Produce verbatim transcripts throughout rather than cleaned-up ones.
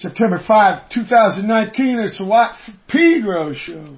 September fifth, two thousand nineteen, it's the Watt from Pedro show.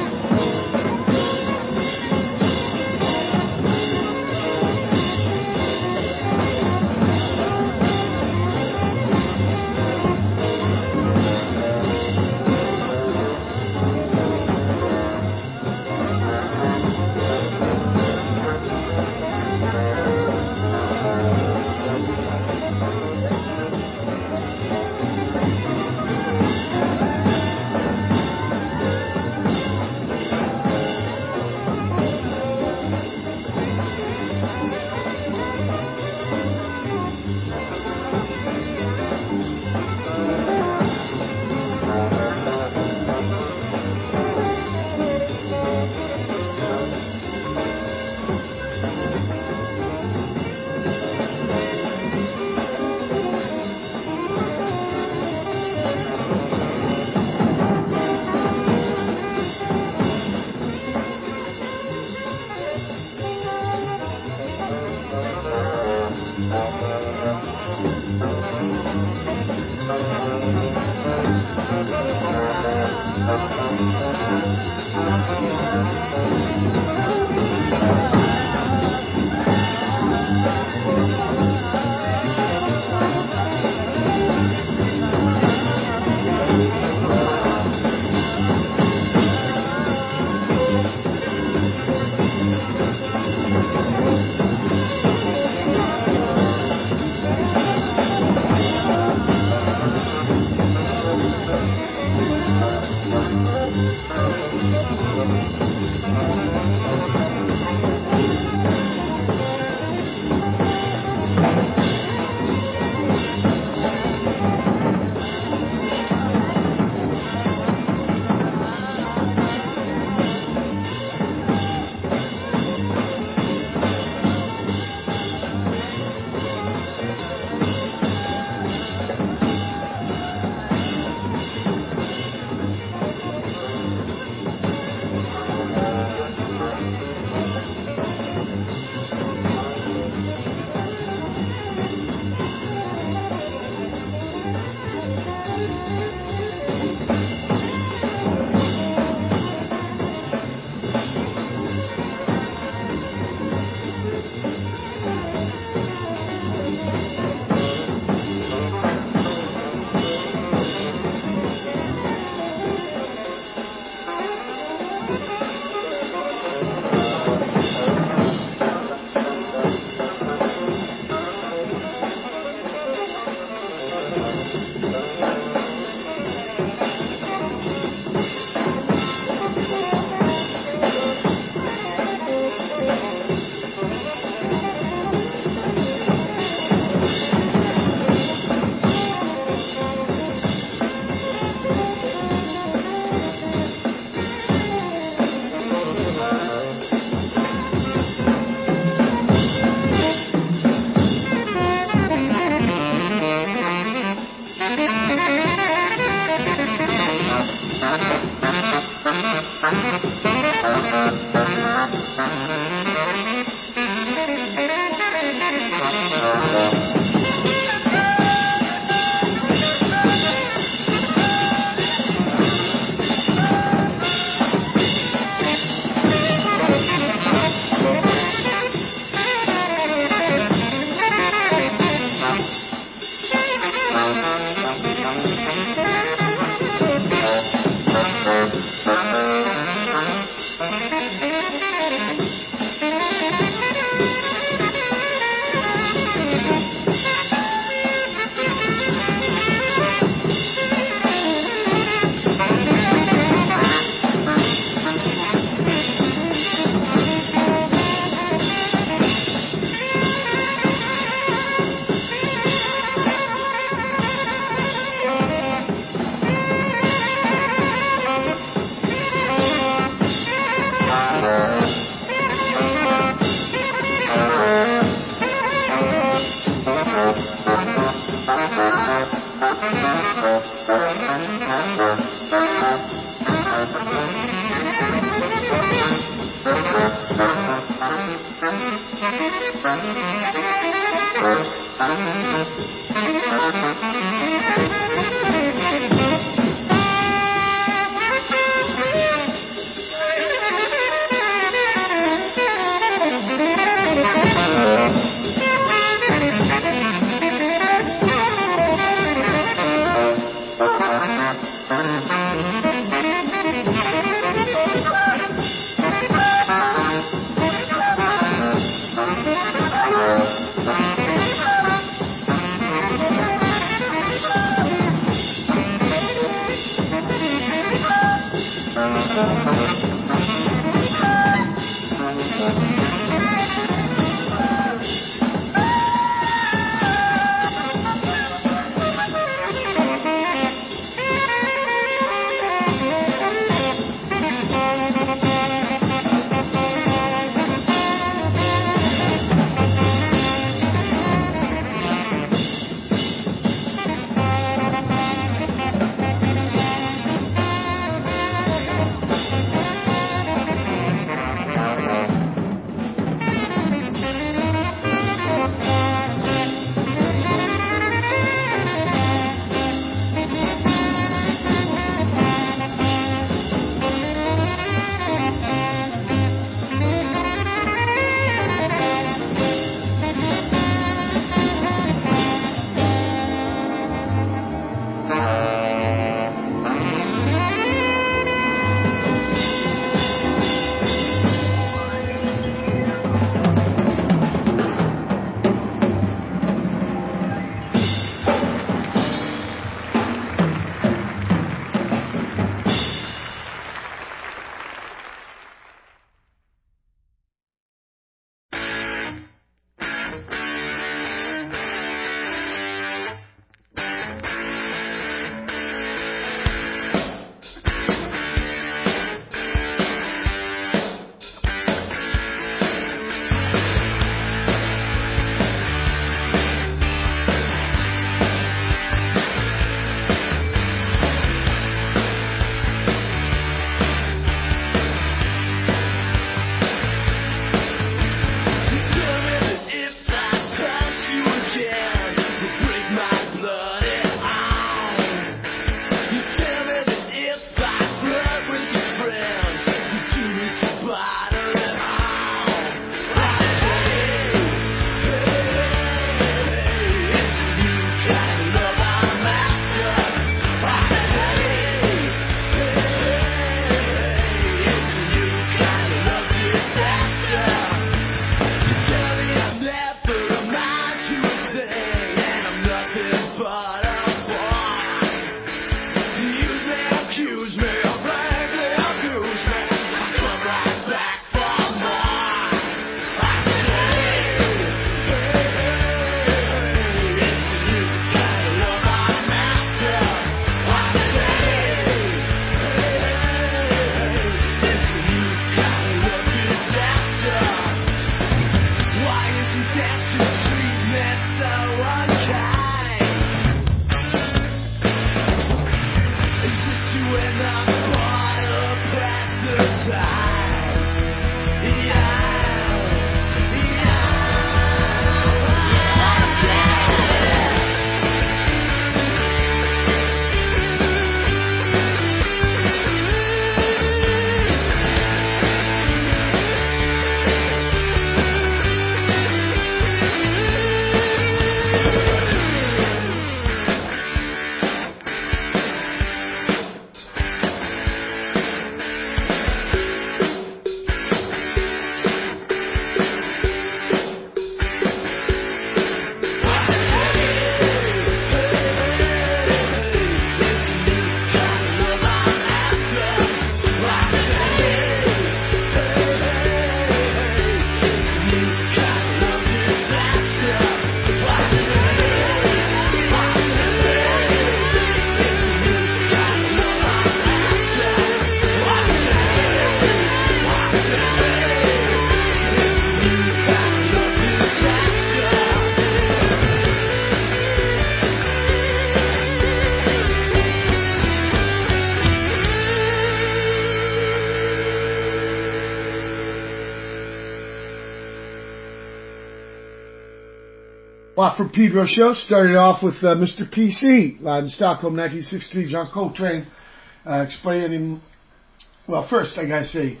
Watt from Pedro show started off with uh, Mister P C, live in Stockholm, nineteen sixty-three. John Coltrane uh, explaining. Well, first I gotta say,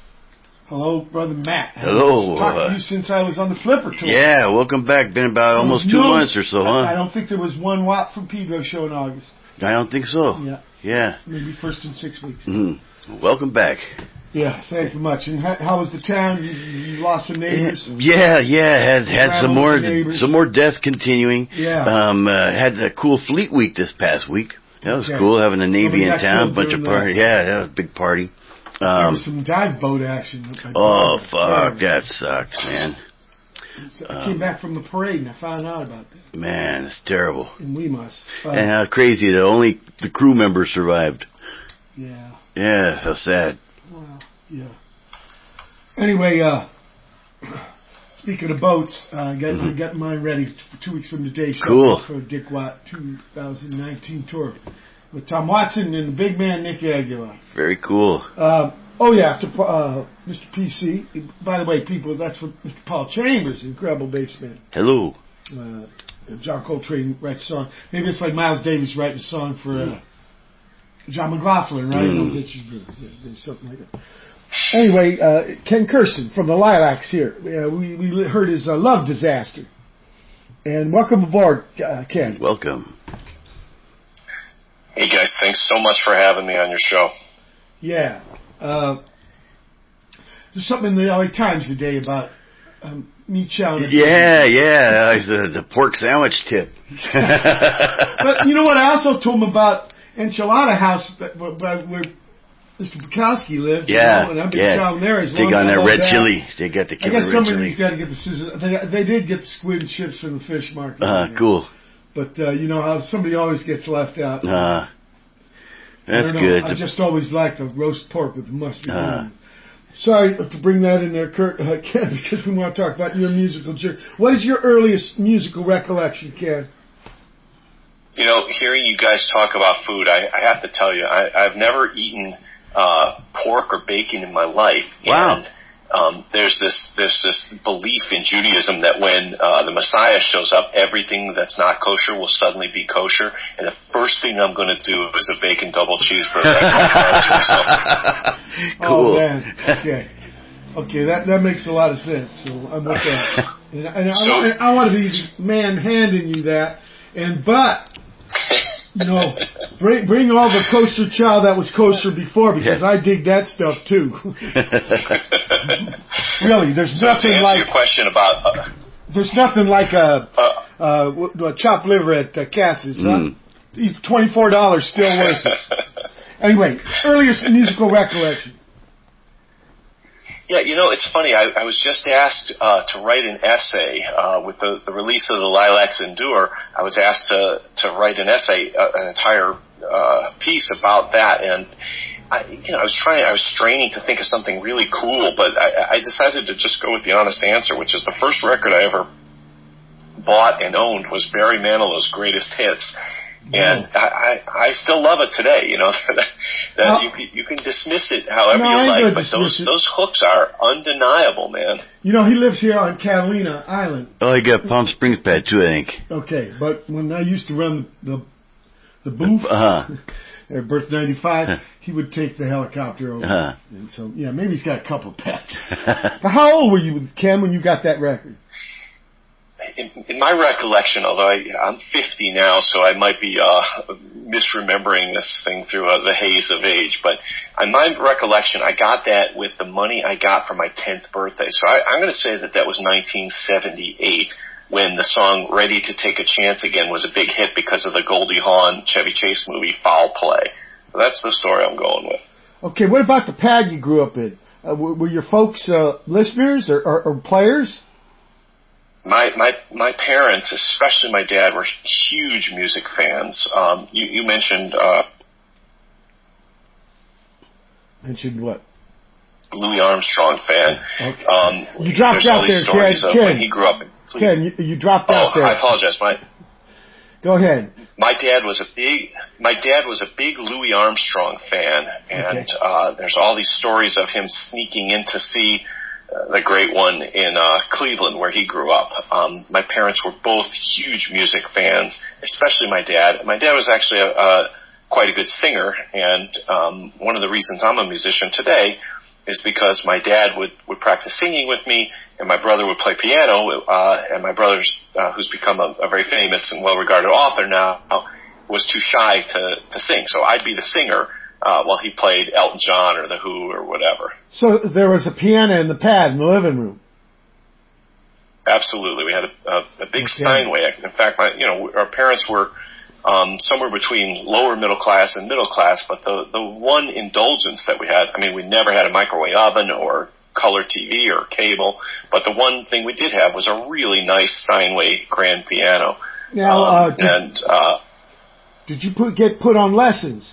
hello, brother Matt. Hello. I've talked to you since I was on the Flipper tour. Yeah, welcome back. Been about There almost was two no- months or so, huh? I, I don't think there was one Watt from Pedro show in August. I don't think so. Yeah, Yeah. maybe first in six weeks. Mm-hmm. Welcome back. Yeah, thank you much. And how, how was the town? You, you lost some neighbors. Yeah, yeah. Had had some Traveled more with neighbors. some more death continuing. Yeah. Um, uh, had a cool Fleet Week this past week. That was Okay. cool having a Navy Well, we in got town, killed bunch of during party. that. Yeah, that was a big party. There Um, was some dive boat action. at oh Barber. fuck, Terrible. that sucks, man. I came back from the parade and I found out about that Man, it's terrible. in Weemas. Uh, And how crazy that only the crew members survived. yeah. Yeah, so sad. Well, yeah. Anyway, uh, speaking of boats, uh, got, Mhm. got mine ready for two weeks from today. Show Cool. for Dick Watt twenty nineteen tour with Tom Watson and the big man Nick Aguilar. Very cool. Uh, oh yeah, after uh, Mister P C. By the way, people, that's what Mister Paul Chambers, incredible bass man. Hello. Uh, John Coltrane writes a song. Maybe it's like Miles Davis writing a song for uh, John McLaughlin, right? Mm. No, it's- it's something like that. Anyway, uh, Ken Kirsten from the Lilacs here. Uh, we we heard his uh, Love Disaster. And welcome aboard, uh, Ken. Welcome. Hey guys, thanks so much for having me on your show. Yeah. Uh, there's something in the L A Times today about um, me chowing. Yeah, yeah, uh, the, the pork sandwich tip. But you know what? I also told him about Enchilada House, that- where where Mister Bukowski lived. Yeah, you know, and I've been yeah. down there as They long got as I that love red that. chili. They got the I killer guess red somebody's chili. got to get the scissors. They, they did get the squid and chips from the fish market. Uh, cool. But uh, you know how somebody always gets left out. Uh, I that's don't know. good. I just always like the roast pork with mustard. Uh. on it. Sorry to bring that in there, Kurt, uh, Ken, because we want to talk about your musical journey. What is your earliest musical recollection, Ken? You know, hearing you guys talk about food, I, I have to tell you, I, I've never eaten uh, pork or bacon in my life. Wow. And um, there's this there's this belief in Judaism that when uh, the Messiah shows up, everything that's not kosher will suddenly be kosher. And the first thing I'm going to do is a bacon double cheeseburger. Cool. Oh, man. Okay. Okay, that, that makes a lot of sense. So I'm with that. And, and So- I, want, I want to be the man handing you that. And but, you know, bring bring all the kosher chow that was kosher before, because Yeah. I dig that stuff too. Really, there's So to nothing answer like your question about uh, there's nothing like a, uh, uh, w- w- chopped liver at uh, Katz's, huh? Mm. Twenty-four dollars still worth it. Anyway, earliest musical recollection. Yeah, you know, it's funny. I, I was just asked uh, to write an essay uh, with the, the release of the Lilacs Endure. I was asked to, to write an essay, uh, an entire uh, piece about that, and I, you know, I was trying, I was straining to think of something really cool, but I, I decided to just go with the honest answer, which is the first record I ever bought and owned was Barry Manilow's Greatest Hits. And no. I, I, I still love it today. You know, that, that uh, you, you can dismiss it however no, you like, but those it. those hooks are undeniable, man. You know, he lives here on Catalina Island. Oh, he got Palm Springs pad too, I think. Okay, but when I used to run the the booth uh-huh. at Birth ninety-five, he would take the helicopter over. Uh-huh. And so, yeah, maybe he's got a couple pads. But how old were you, Ken, when you got that record? In, in my recollection, although I, I'm fifty now, so I might be uh, misremembering this thing through uh, the haze of age, but in my recollection, I got that with the money I got for my tenth birthday. So I, I'm going to say that that was nineteen seventy-eight, when the song Ready to Take a Chance Again was a big hit because of the Goldie Hawn Chevy Chase movie Foul Play. So that's the story I'm going with. Okay, what about the pad you grew up in? Uh, were, were your folks uh, listeners or, or, or players? My my my parents, especially my dad, were huge music fans. Um, you, you mentioned uh, mentioned what? Louis Armstrong fan. Okay. Um, you dropped out there, stories Ken. of Ken. When he grew up. In Ken, you, you dropped oh, out there. I apologize. My Go ahead. My dad was a big my dad was a big Louis Armstrong fan, and okay. uh, there's all these stories of him sneaking in to see uh, the great one in uh, Cleveland, where he grew up. Um, my parents were both huge music fans, especially my dad. My dad was actually a, a quite a good singer, and um, one of the reasons I'm a musician today is because my dad would, would practice singing with me, and my brother would play piano, uh, and my brother, uh, who's become a, a very famous and well-regarded author now, was too shy to, to sing. So I'd be the singer uh, while he played Elton John or The Who or whatever. So there was a piano in the pad in the living room? Absolutely. We had a, a, a big okay. Steinway. In fact, my, you know, our parents were um, somewhere between lower middle class and middle class, but the, the one indulgence that we had, I mean, we never had a microwave oven or color T V or cable, but the one thing we did have was a really nice Steinway grand piano. Now, um, uh, did, and uh, did you put, get put on lessons?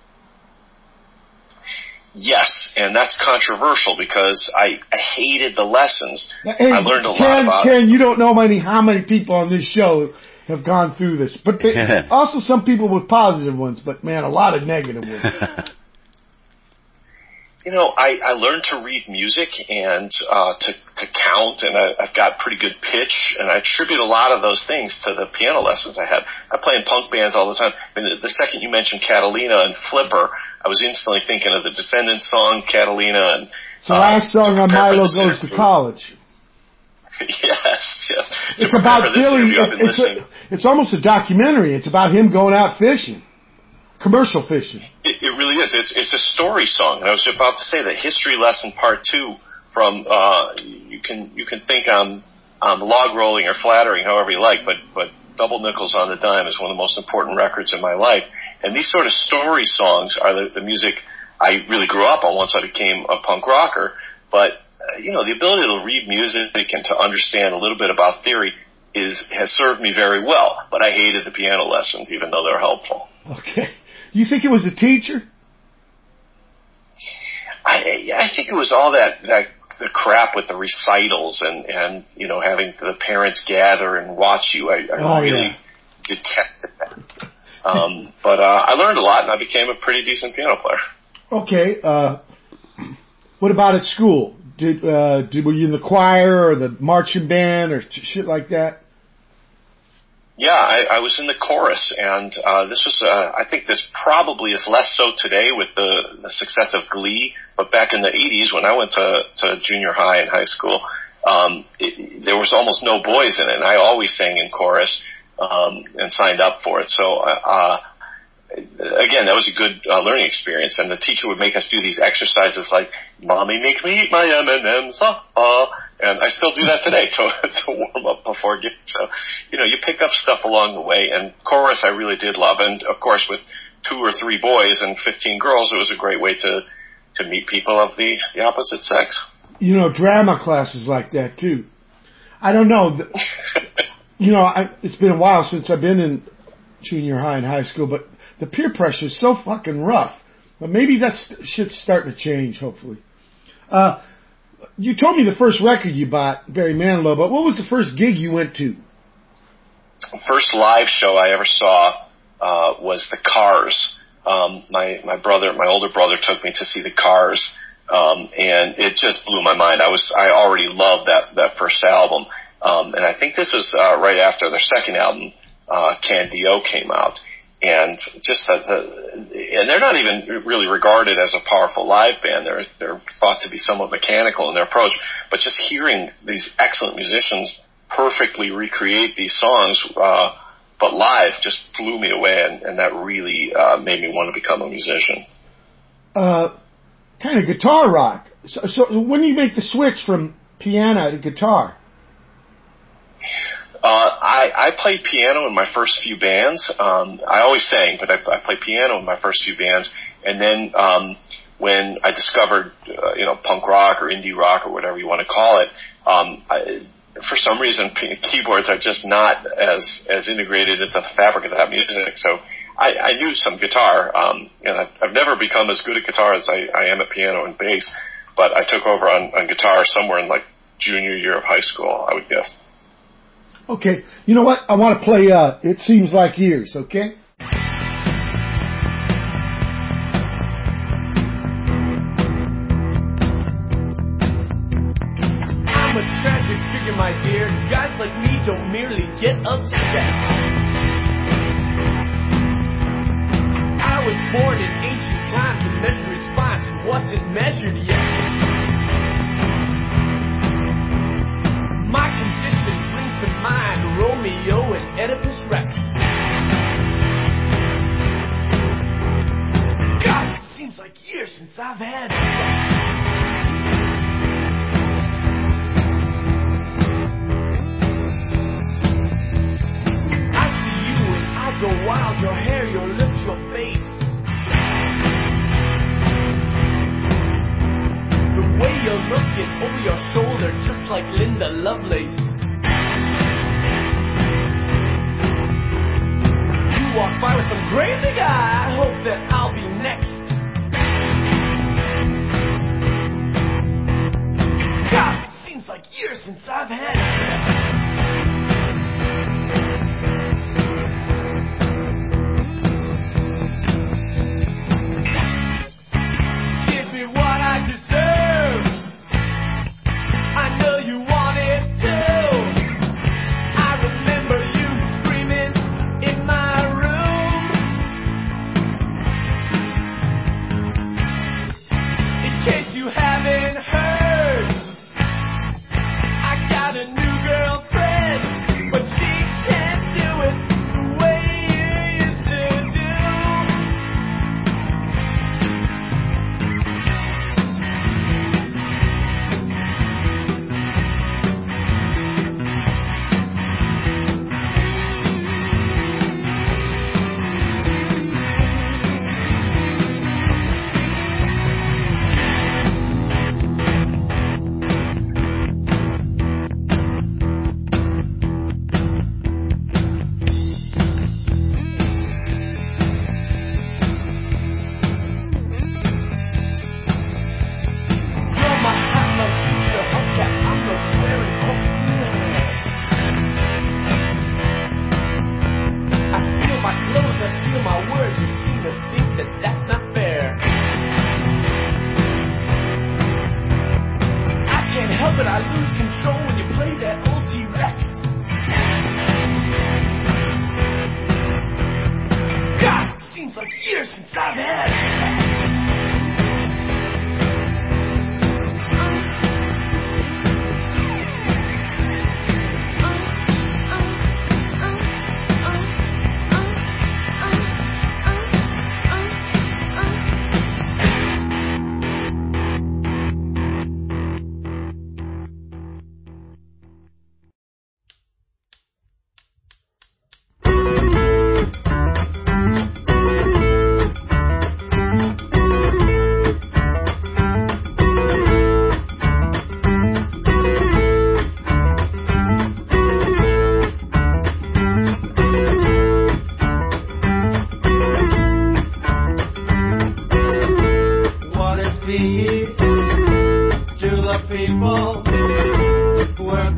Yes, and that's controversial because I, I hated the lessons. Hey, I learned a Ken, lot about Ken, it. you don't know many, how many people on this show have gone through this. But they, also some people with positive ones, but man, a lot of negative ones. You know, I, I learned to read music and uh, to, to count, and I, I've got pretty good pitch, and I attribute a lot of those things to the piano lessons I had. I play in punk bands all the time. I mean, the second you mentioned Catalina and Flipper, I was instantly thinking of the Descendants song, Catalina. And so uh, last song on Milo Goes to College. Yes, yes. It's about Billy. It, it's, a, it's almost a documentary. It's about him going out fishing. Commercial fishing. It, it really is. It's it's a story song. And I was about to say that history lesson part two from uh, you can you can think I'm I'm log rolling or flattering, however you like, but but Double Nickels on the Dime is one of the most important records in my life. And these sort of story songs are the, the music I really grew up on once I became a punk rocker. But uh, you know, the ability to read music and to understand a little bit about theory is has served me very well. But I hated the piano lessons, even though they're helpful. Okay. You think it was a teacher? I, I think it was all that, that the crap with the recitals and, and you know having the parents gather and watch you. I, I oh, really yeah. detested that. Um, but uh, I learned a lot, and I became a pretty decent piano player. Okay. Uh, what about at school? Did uh, did were you in the choir or the marching band or shit like that? Yeah, I, I was in the chorus, and uh, this was, uh, I think this probably is less so today with the, the success of Glee, but back in the eighties when I went to, to junior high and high school, um, it, there was almost no boys in it, and I always sang in chorus um, and signed up for it. So, uh, again, that was a good uh, learning experience, and the teacher would make us do these exercises like, Mommy, make me eat my M and M's, ah, ah. And I still do that today to, to warm up before gigs. So, you know, you pick up stuff along the way. And chorus I really did love. And, of course, with two or three boys and fifteen girls, it was a great way to, to meet people of the, the opposite sex. You know, drama classes like that, too. I don't know. You know, I, it's been a while since I've been in junior high and high school, but the peer pressure is so fucking rough. But maybe that's shit's starting to change, hopefully. Uh... You told me the first record you bought, Barry Manilow, but what was the first gig you went to? The first live show I ever saw uh, was the Cars. Um, my my brother, my older brother, took me to see the Cars, um, and it just blew my mind. I was I already loved that that first album, um, and I think this is uh, right after their second album, uh, Candio, came out. And just the, the, and they're not even really regarded as a powerful live band. They're they're thought to be somewhat mechanical in their approach. But just hearing these excellent musicians perfectly recreate these songs, uh, but live, just blew me away, and, and that really uh, made me want to become a musician. Uh, kind of guitar rock. So, so when you make the switch from piano to guitar? Uh, I, I played piano in my first few bands. Um, I always sang, but I, I played piano in my first few bands. And then um, when I discovered, uh, you know, punk rock or indie rock or whatever you want to call it, um, I, for some reason, p- keyboards are just not as as integrated into the fabric of that music. So I, I knew some guitar, um, and I've, I've never become as good at guitar as I, I am at piano and bass. But I took over on, on guitar somewhere in like junior year of high school, I would guess. Okay, you know what? I want to play uh, It Seems Like Years, okay? I'm a tragic figure, my dear. Guys like me don't merely get upset. I was born in ancient times and measured response wasn't measured yet. My condition brings to mind Romeo and Oedipus Rex. God, it seems like years since I've had sex. I see you and I go wild, your hair, your lips, your face. The way you're looking over your shoulder, just like Linda Lovelace. You walk by with some crazy guy, I hope that I'll be next. God, it seems like years since I've had sex.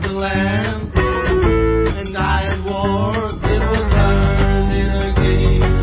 Wars, it was learned in a game.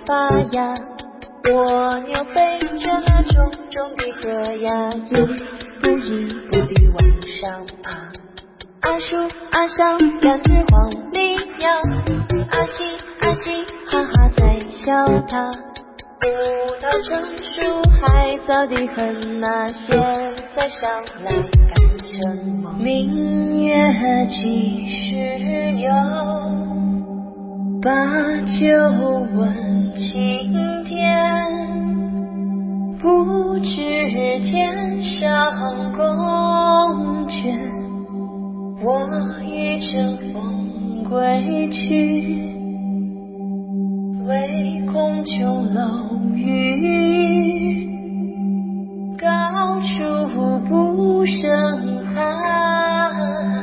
发芽，蜗牛背着那重重的壳呀，一步一步地往上爬。阿树阿上两只黄鹂鸟，阿西阿西哈哈在笑它。葡萄成熟还早得很啊，现在上来干什么？明月几时有？把酒问青天。不知天上宫阙，我欲乘风归去。唯恐琼楼玉宇，高处不胜寒。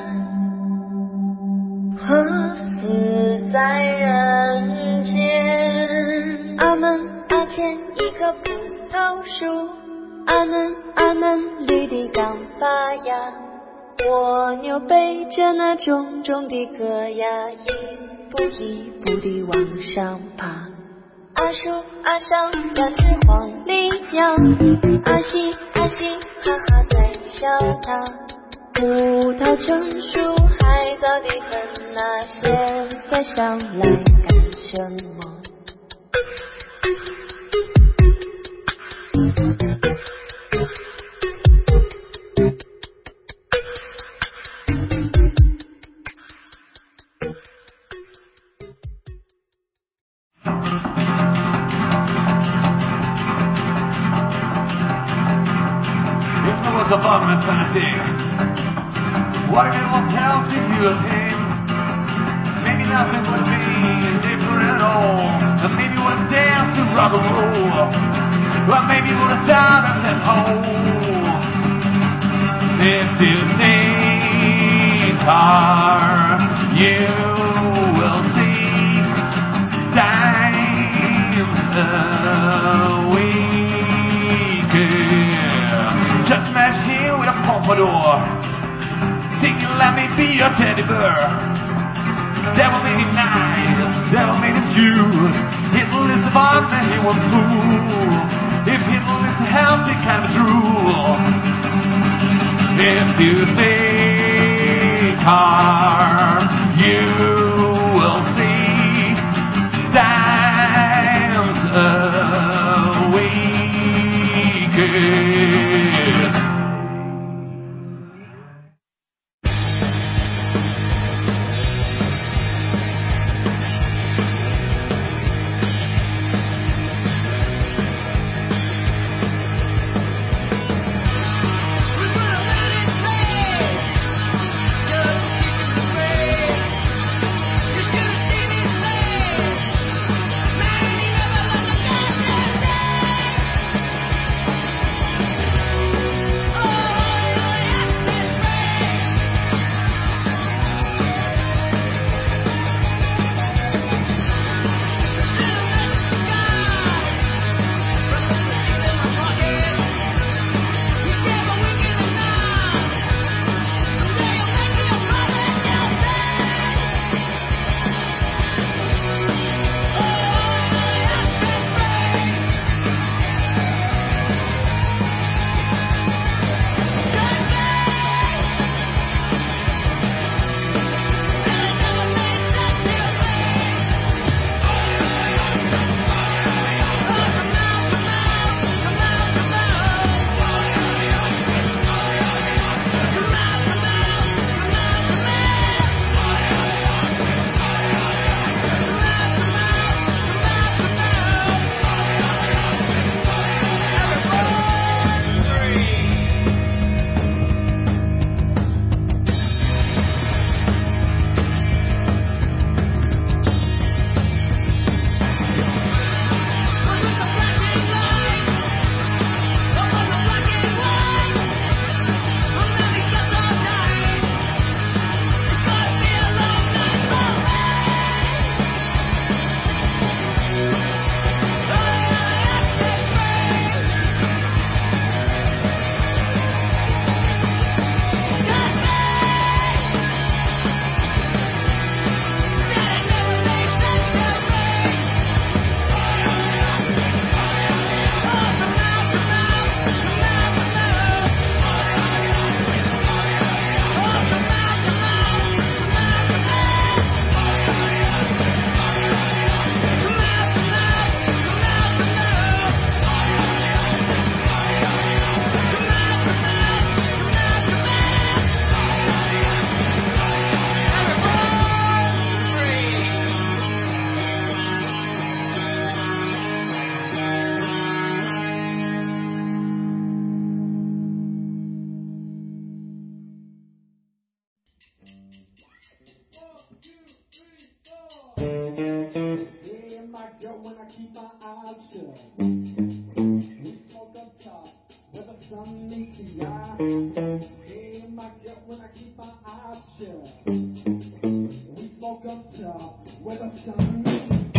何似在人间？阿门阿前一棵葡萄树，阿嫩阿嫩绿的刚发芽。蜗牛背着那重重的壳呀，一步一步地往上爬。阿树阿上两只黄鹂鸟，阿西阿西哈哈在笑它。葡萄成熟还早得很啊，现在上来干什么？ Above an infinity. What if it won't tell if you came? Maybe nothing would be different at all. And maybe you would have danced to rock and roll. Or maybe you would have died and said, oh. If you think hard, you will see dimes a week. Just smash here with a pompadour, singing let me be your teddy bear. Devil made him nice, devil made him cute. Hitler is the boss and he won't fool. If Hitler is the house, it can be true. If you think hard, you will see dimes a week. We're gonna let it play. girl when I keep my eyes shut. We smoke up top where the sun meets the eye. Hey, my girl when I keep my eyes shut. We smoke up top where the sun meets the eye.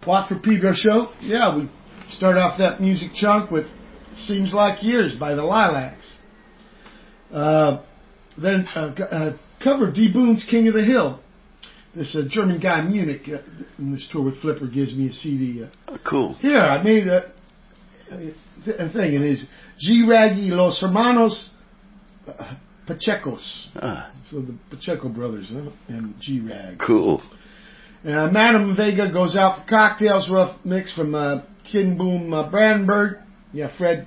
Walk for Pedro show. Yeah, we start off that music chunk with Seems Like Years by the Lilacs. Uh, then uh, uh, cover D. Boone's King of the Hill. This uh, German guy in Munich uh, in this tour with Flipper gives me a C D. Uh, Oh, cool. here, I made a, a, a thing. It is G-Rag y Los Hermanos uh, Pachecos. Ah, So the Pacheco brothers, huh? And G-Rag. cool. Uh, Madame Vega Goes Out for Cocktails, rough mix from uh, Kid Boom uh, Brandenburg. Yeah, Fred.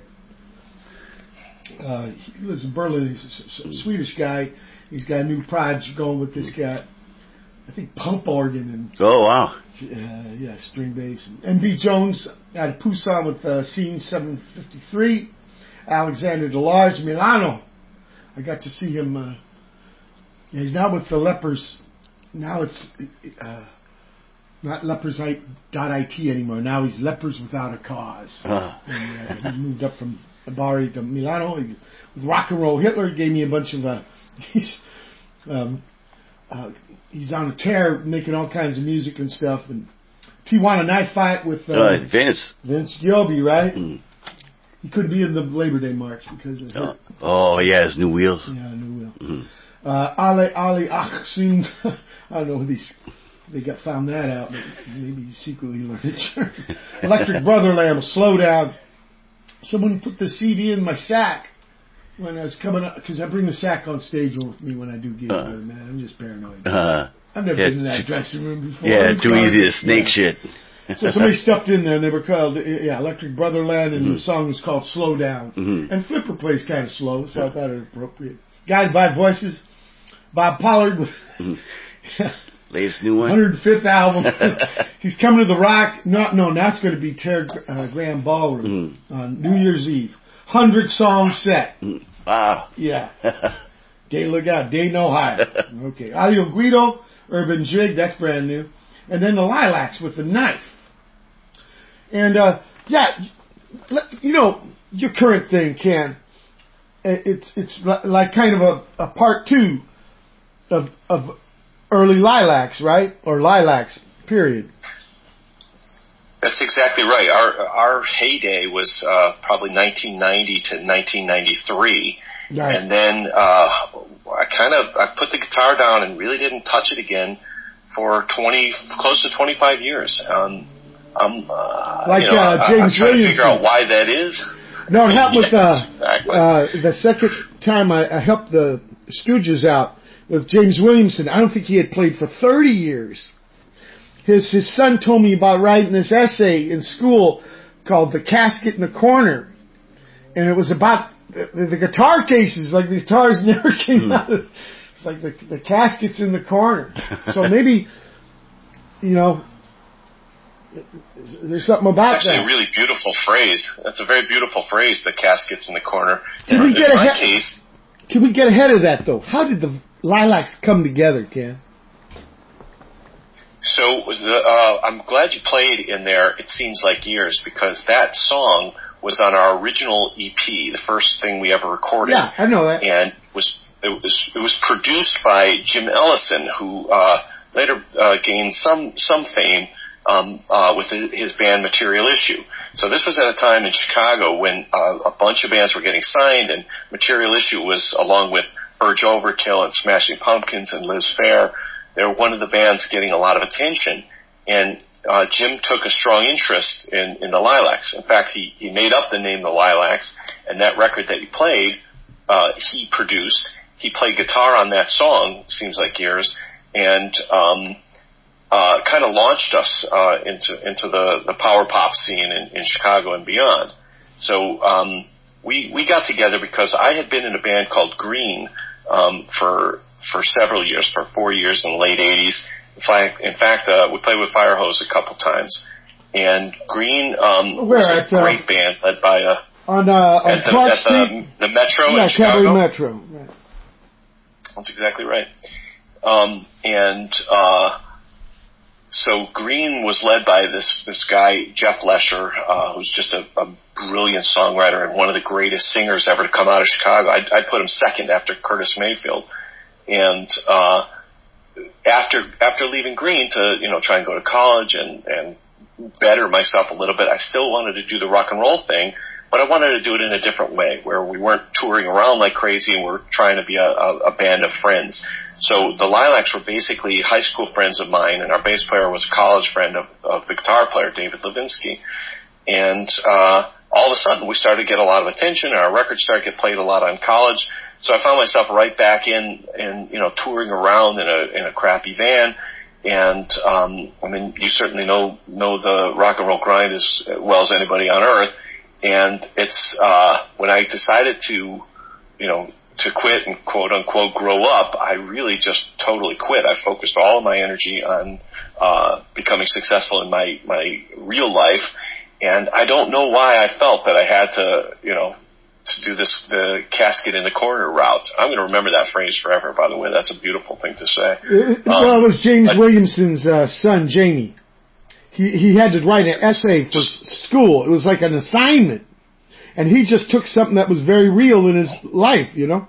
Uh, he lives in Berlin. He's a, a, a Swedish guy. He's got a new project going with this guy. I think pump organ and Oh, wow. uh, yeah, string bass. And M B Jones out of Poussin with uh, Scene seven fifty-three. Alexander Delarge, Milano. I got to see him. Uh, yeah, he's now with the Lepers. Now it's uh, not lepers dot I T anymore. Now he's Lepers Without a Cause. Ah. And, uh, he moved up from Bari to Milano. He, with Rock and Roll Hitler, gave me a bunch of. Uh, he's, um, uh, he's on a tear, making all kinds of music and stuff. And Tijuana Night Fight with uh, Uh, Vince. Vince Gilby, right? Mm. He couldn't be in the Labor Day March because of Oh, hurt. oh, yeah, his new wheels. Yeah, I knew Will. Mhm. Uh, Ali Ali Achsim. I don't know if these they got found that out, but maybe he secretly learned it. Electric Brother Lamb, Slow Down. Someone put the C D in my sack when I was coming up because I bring the sack on stage with me when I do gigs. Uh. man, I'm just paranoid. Uh, I've never yeah, been in that too- dressing room before. yeah, It's too garbage. easy to snake Yeah. shit. So somebody stuffed in there, and they were called, yeah, Electric Brotherland, and Mhm. the song was called Slow Down. Mhm. And Flipper plays kind of slow, so I thought it was appropriate. Guided by Voices, Bob Pollard, with Mhm. Latest new one. one hundred fifth album. He's coming to the Rock. No, no, now it's going to be Terry uh, Graham Ballroom on New Year's Eve. one hundred song set. Mhm. Wow. Yeah. Day look out, Dayton, Ohio. Okay. Audio Guido, Urban Jig, that's brand new. And then the Lilacs with the Knife. And, uh, yeah, you know, your current thing, Ken, it's it's like kind of a, a part two of of early Lilacs, right? Or Lilacs, period. That's exactly right. Our our heyday was uh, probably nineteen ninety to nineteen ninety-three, Right. and then uh, I kind of I put the guitar down and really didn't touch it again for twenty, close to twenty-five years. Um, I'm uh, Like, you know, uh, I, James I'm trying to figure Williamson. out why that is. No, it happened with uh, Yes, exactly. uh, the second time I, I helped the Stooges out with James Williamson. I don't think he had played for thirty years. His his son told me about writing this essay in school called "The Casket in the Corner," and it was about the, the guitar cases. Like the guitars never came out. Of, it's like the the caskets in the corner. So maybe, you know, there's something about It's actually that. a really beautiful phrase. That's a very beautiful phrase, the caskets in the corner. Did we in get my ahead- case, Can we get ahead of that though? How did the Lilacs come together, Ken? so the, uh, I'm glad you played in there, It Seems Like Years, because that song was on our original E P, the first thing we ever recorded. Yeah, I know that. And was it was it was produced by Jim Ellison, who uh, later uh, gained some some fame um, uh, with his, his band Material Issue. So this was at a time in Chicago when uh, a bunch of bands were getting signed, and Material Issue was, along with Urge Overkill and Smashing Pumpkins and Liz Phair, they were one of the bands getting a lot of attention. And uh, Jim took a strong interest in, in the Lilacs. In fact, he, he made up the name The Lilacs, and that record that he played, uh, he produced. He played guitar on that song, Seems Like Years, and um, uh, kind of launched us uh, into into the, the power pop scene in, in Chicago and beyond. So um, we we got together because I had been in a band called Green um, for for several years, for four years in the late eighties. In fact, in fact uh, we played with Firehose a couple times. And Green um, Where, was a at, uh, great band led by a, On uh, on at, the, Clark at Street. the, the Metro Yeah, in Chicago. Cabaret Metro. Right. That's exactly right. Um, and uh, so Green was led by this this guy, Jeff Lesher, uh, who's just a, a brilliant songwriter and one of the greatest singers ever to come out of Chicago. I'd, I'd put him second after Curtis Mayfield. And uh, after after leaving Green to you know try and go to college and, and better myself a little bit. I still wanted to do the rock and roll thing, but I wanted to do it in a different way, where we weren't touring around like crazy and we're trying to be a, a, a band of friends. So the Lilacs were basically high school friends of mine, and our bass player was a college friend of, of the guitar player, David Levinsky. And uh, all of a sudden, we started to get a lot of attention, and our records started to get played a lot on college. So I found myself right back in, in you know, touring around in a in a crappy van. And um, I mean, you certainly know know the rock and roll grind as well as anybody on earth. And it's uh, when I decided to, you know, to quit and quote unquote grow up, I really just totally quit. I focused all of my energy on uh, becoming successful in my my real life. And I don't know why I felt that I had to, you know, to do this, the casket in the corner route. I'm going to remember that phrase forever, by the way. That's a beautiful thing to say. It, um, well, it was James but, Williamson's uh, son, Jamie. He he had to write an essay for school. It was like an assignment. And he just took something that was very real in his life, you know?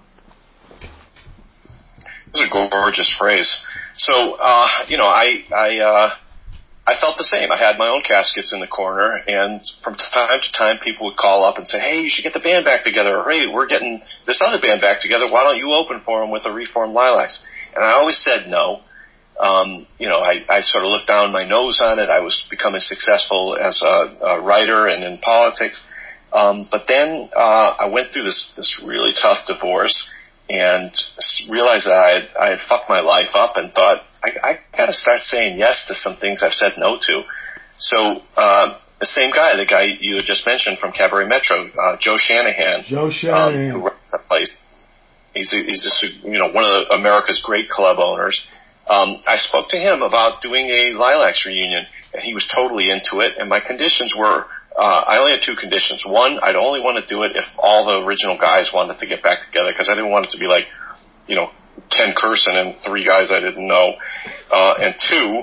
It was a gorgeous phrase. So, uh, you know, I, I, uh, I felt the same. I had my own caskets in the corner, and from time to time people would call up and say, hey, you should get the band back together, or hey, we're getting this other band back together, why don't you open for them with the reformed Lilacs? And I always said no. Um, you know, I, I sort of looked down my nose on it. I was becoming successful as a, a writer and in politics. Um, but then uh, I went through this, this really tough divorce and realized that I had, I had fucked my life up and thought, I, I got to start saying yes to some things I've said no to. So uh, the same guy, the guy you had just mentioned from Cabaret Metro, uh, Joe Shanahan, Joe Shanahan, um, who runs that place. He's a, he's a, you know one of the, America's great club owners. Um, I spoke to him about doing a Lilacs reunion, and he was totally into it. And my conditions were, uh, I only had two conditions. One, I'd only want to do it if all the original guys wanted to get back together, because I didn't want it to be like, you know, Ken Kurson and three guys I didn't know. Uh, and two,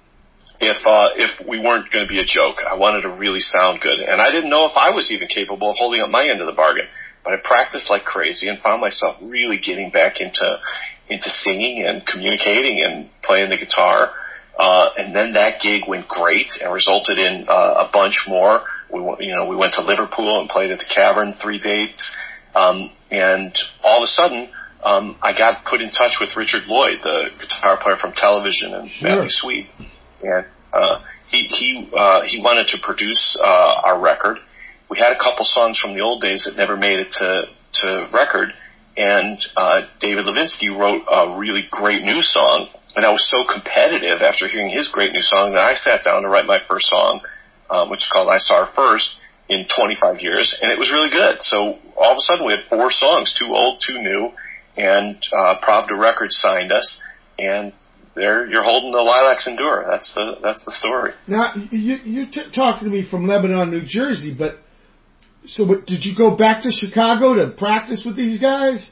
if uh, if we weren't going to be a joke, I wanted to really sound good. And I didn't know if I was even capable of holding up my end of the bargain. But I practiced like crazy and found myself really getting back into into singing and communicating and playing the guitar. Uh, and then that gig went great and resulted in uh, a bunch more. We you know we went to Liverpool and played at the Cavern three dates. Um, and all of a sudden, um, I got put in touch with Richard Lloyd, the guitar player from Television and sure. Matthew Sweet. And uh, he he uh, he wanted to produce uh, our record. We had a couple songs from the old days that never made it to, to record, and uh, David Levinsky wrote a really great new song, and I was so competitive after hearing his great new song that I sat down to write my first song, um, which is called I Saw Her First, in twenty-five years, and it was really good. So all of a sudden we had four songs, two old, two new, and uh, Pravda Records signed us, and there you're holding the Lilacs Endure. That's the that's the story. Now, you, you t- talked to me from Lebanon, New Jersey, but So, but did you go back to Chicago to practice with these guys?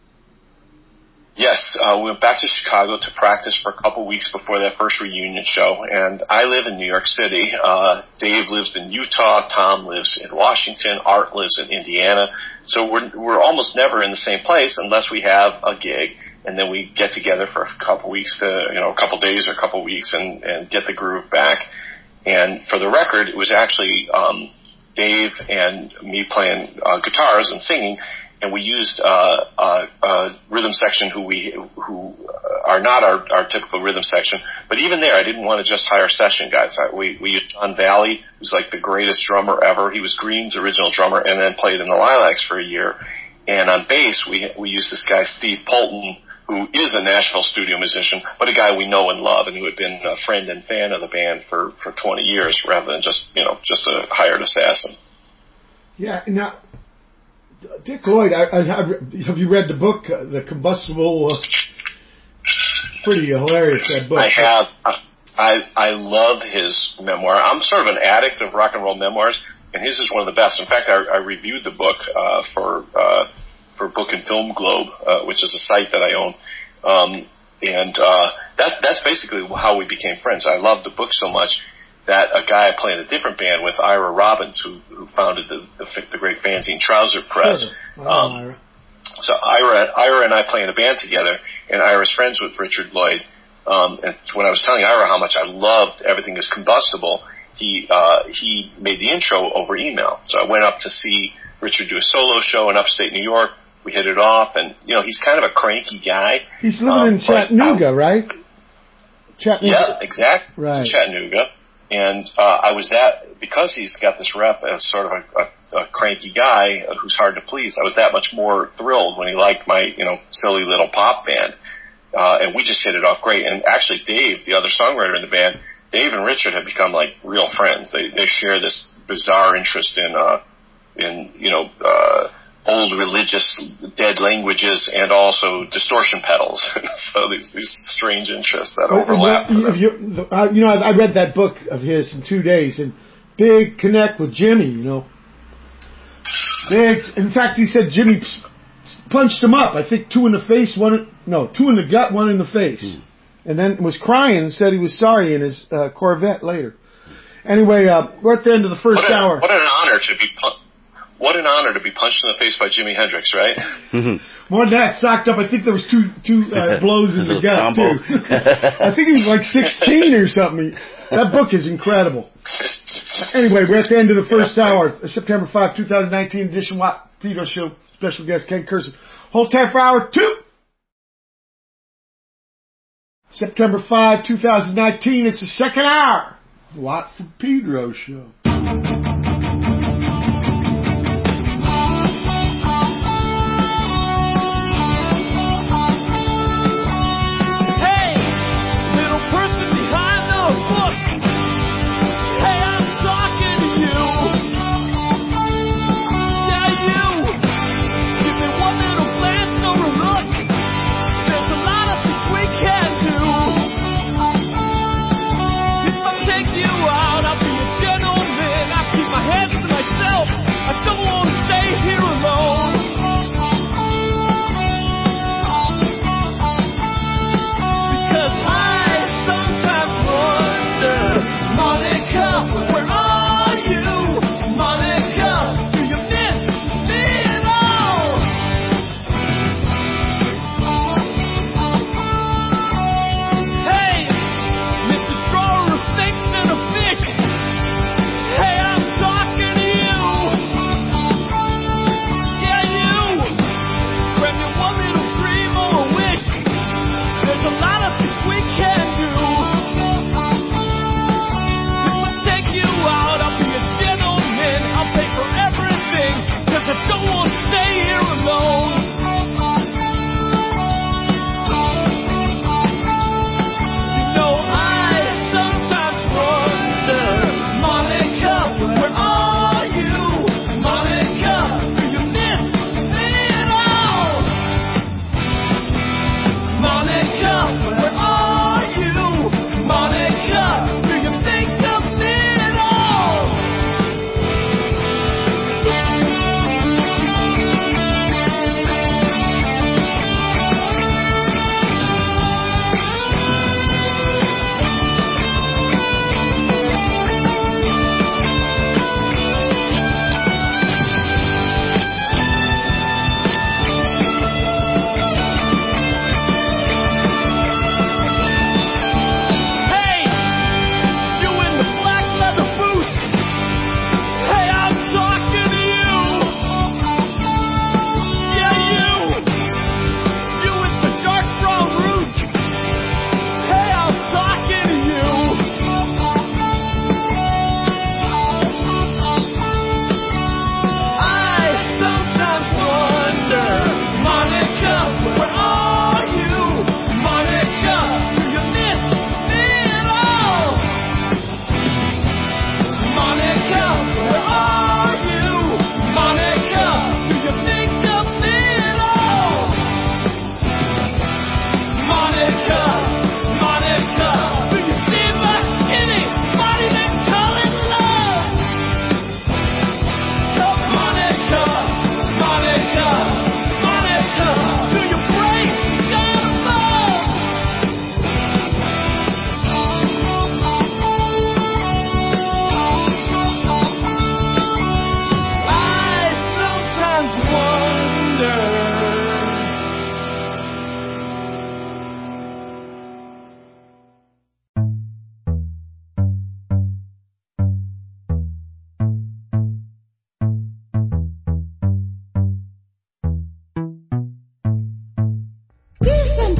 Yes, uh, we went back to Chicago to practice for a couple weeks before that first reunion show. And I live in New York City. Uh, Dave lives in Utah. Tom lives in Washington. Art lives in Indiana. So we're we're almost never in the same place unless we have a gig, and then we get together for a couple weeks to, you know, a couple days or a couple weeks and, and get the groove back. And for the record, it was actually um, Dave and me playing uh, guitars and singing, and we used uh, uh, a rhythm section who we who are not our, our typical rhythm section. But even there, I didn't want to just hire session guys. I, we, we used John Valley, who's like the greatest drummer ever. He was Green's original drummer, and then played in the Lilacs for a year. And on bass, we we used this guy Steve Polton, who is a Nashville studio musician, but a guy we know and love, and who had been a friend and fan of the band for, for twenty years, rather than just, you know, just a hired assassin. Yeah. Now, Dick Lloyd, I, I, I, have you read the book, uh, The Combustible? Uh, it's pretty hilarious, that book. I have. I I love his memoir. I'm sort of an addict of rock and roll memoirs, and his is one of the best. In fact, I, I reviewed the book uh, for. Uh, for Book and Film Globe, uh, which is a site that I own. Um, and uh, that that's basically how we became friends. I loved the book so much that a guy I play in a different band with, Ira Robbins, who, who founded the, the the great fanzine Trouser Press. Sure. Um, Ira. so Ira, Ira and I play in a band together, and Ira's friends with Richard Lloyd. Um, and when I was telling Ira how much I loved Everything Is Combustible, he uh, he made the intro over email. So I went up to see Richard do a solo show in upstate New York. We hit it off, and you know he's kind of a cranky guy. He's living um, in Chattanooga, I, right? Chattanooga. Yeah, exactly. Right. It's in Chattanooga, and uh, I was that because he's got this rep as sort of a, a, a cranky guy who's hard to please. I was that much more thrilled when he liked my you know silly little pop band, uh, and we just hit it off great. And actually, Dave, the other songwriter in the band, Dave and Richard have become like real friends. They they share this bizarre interest in uh, in you know. Uh, old religious dead languages and also distortion pedals. So these these strange interests that overlap. Well, you, you, uh, you know, I, I read that book of his in two days, and big connect with Jimmy, you know. Big. In fact, he said Jimmy punched him up. I think two in the face, one, no, two in the gut, one in the face. Hmm. And then was crying and said he was sorry in his uh, Corvette later. Anyway, uh, we're at the end of the first what a, hour. What an honor to be punched. What an honor to be punched in the face by Jimi Hendrix, right? More than that, socked up. I think there was two two uh, blows in the gut, too. I think he was like sixteen or something. That book is incredible. Anyway, we're at the end of the first yeah. hour, September fifth, twenty nineteen edition Watt Pedro Show. Special guest, Ken Curson. Hold tight for hour two. September fifth, twenty nineteen. It's the second hour. Watt from Pedro Show. Take you out, I'll be a gentleman. I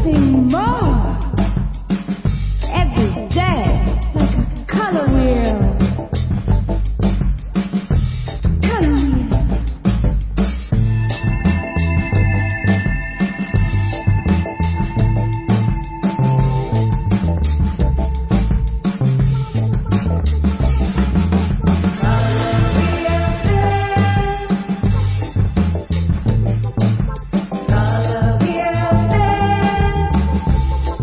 something more. Every day, like a color wheel. Color wheel. Color wheel.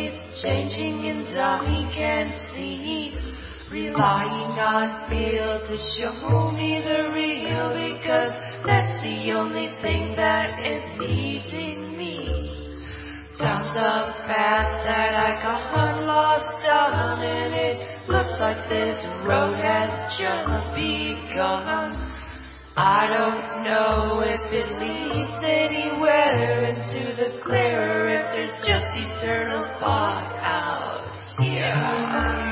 it's changing and Tommy can't see. Relying on feel to show me the real, because that's the only thing that is leading me down the path that I got lost on, and it looks like this road has just begun. I don't know if it leads anywhere into the clear, if there's just eternal fog out here.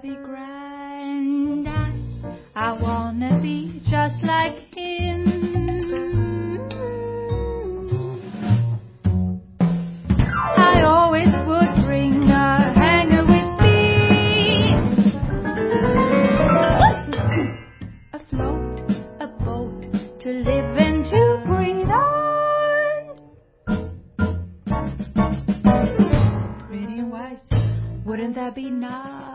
be grand. I, I wanna be just like him. I always would bring a hanger with me. Afloat, a boat to live and to breathe on. Pretty wise, wouldn't that be nice?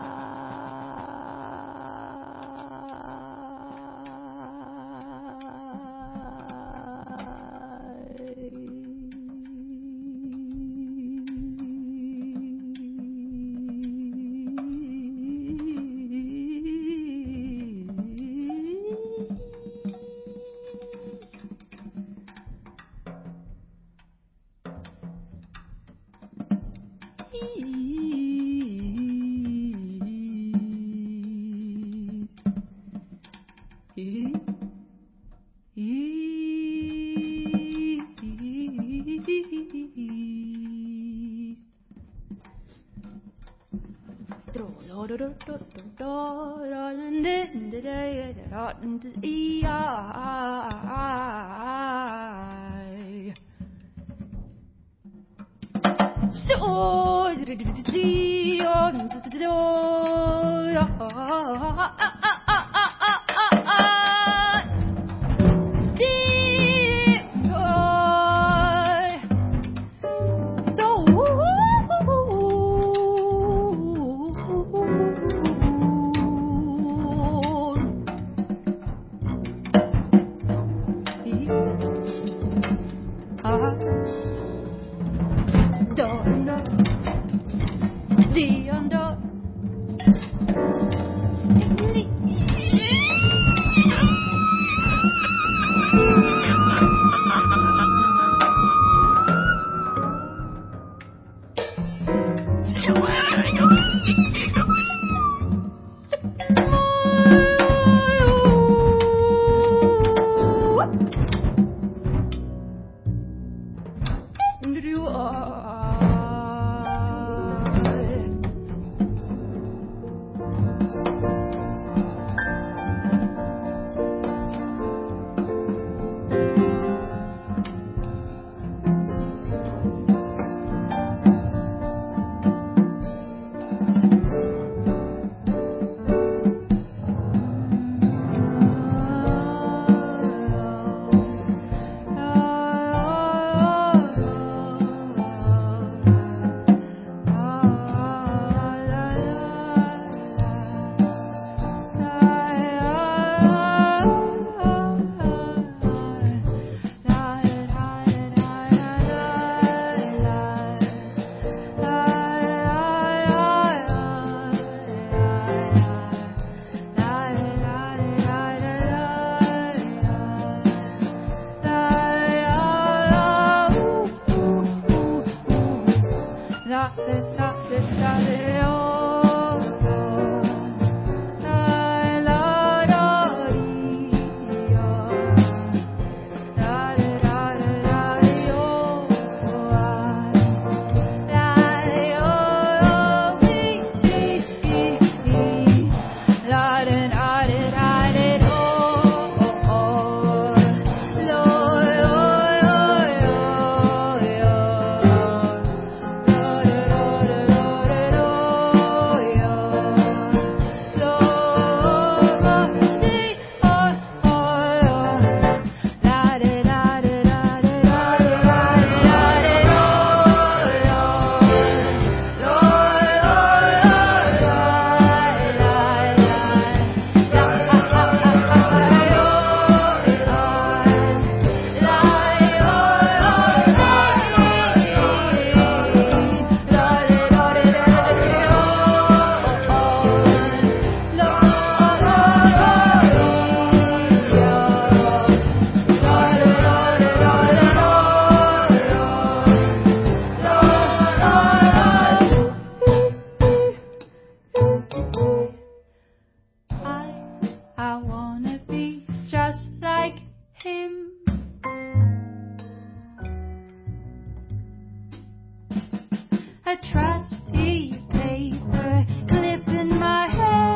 A trusty paper clip in my hair.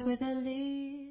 with a lid.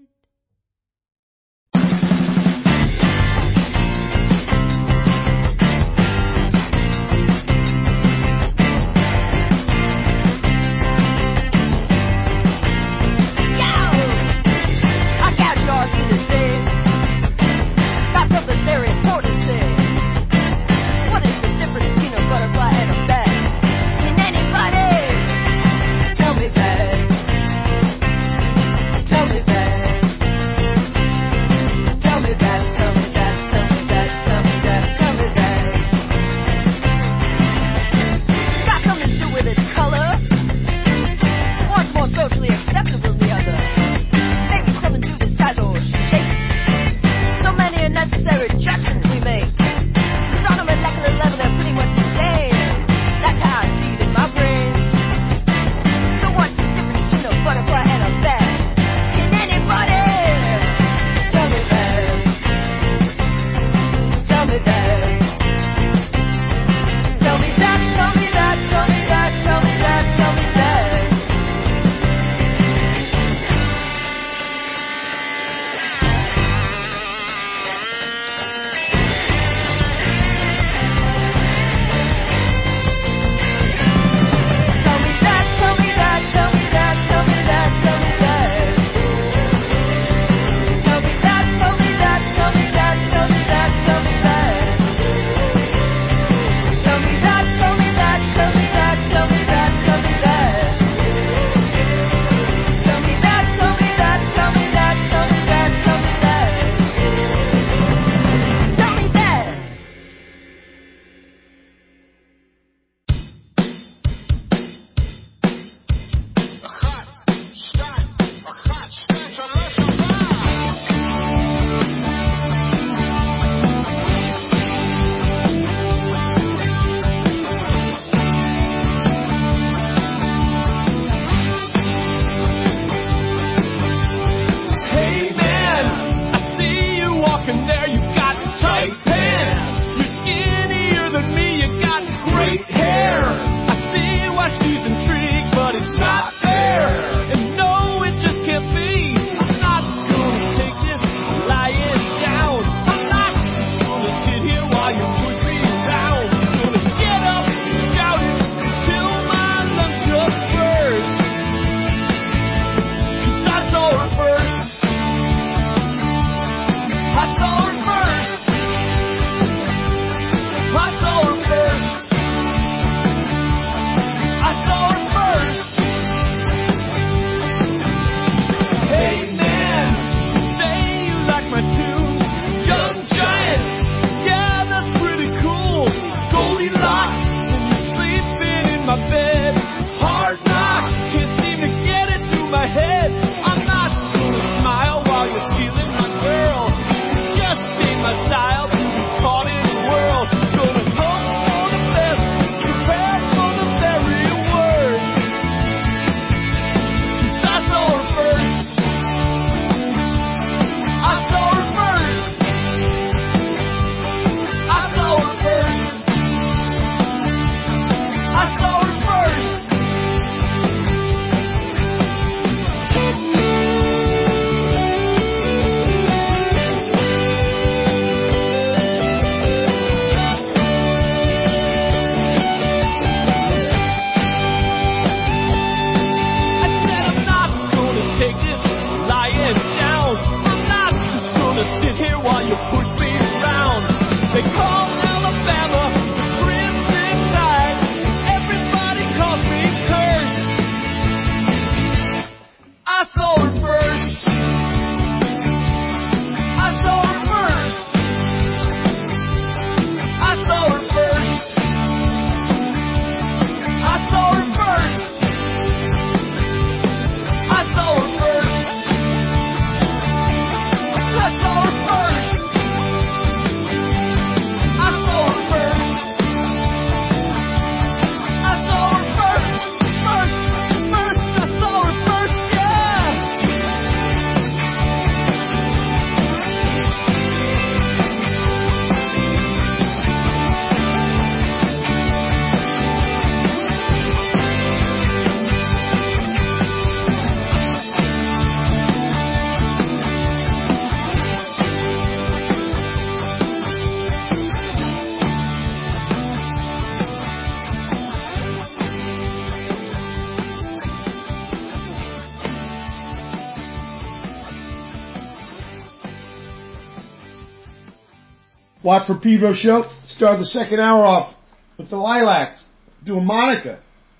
Watford Pedro Show. Start the second hour off with the Lilacs doing Monica.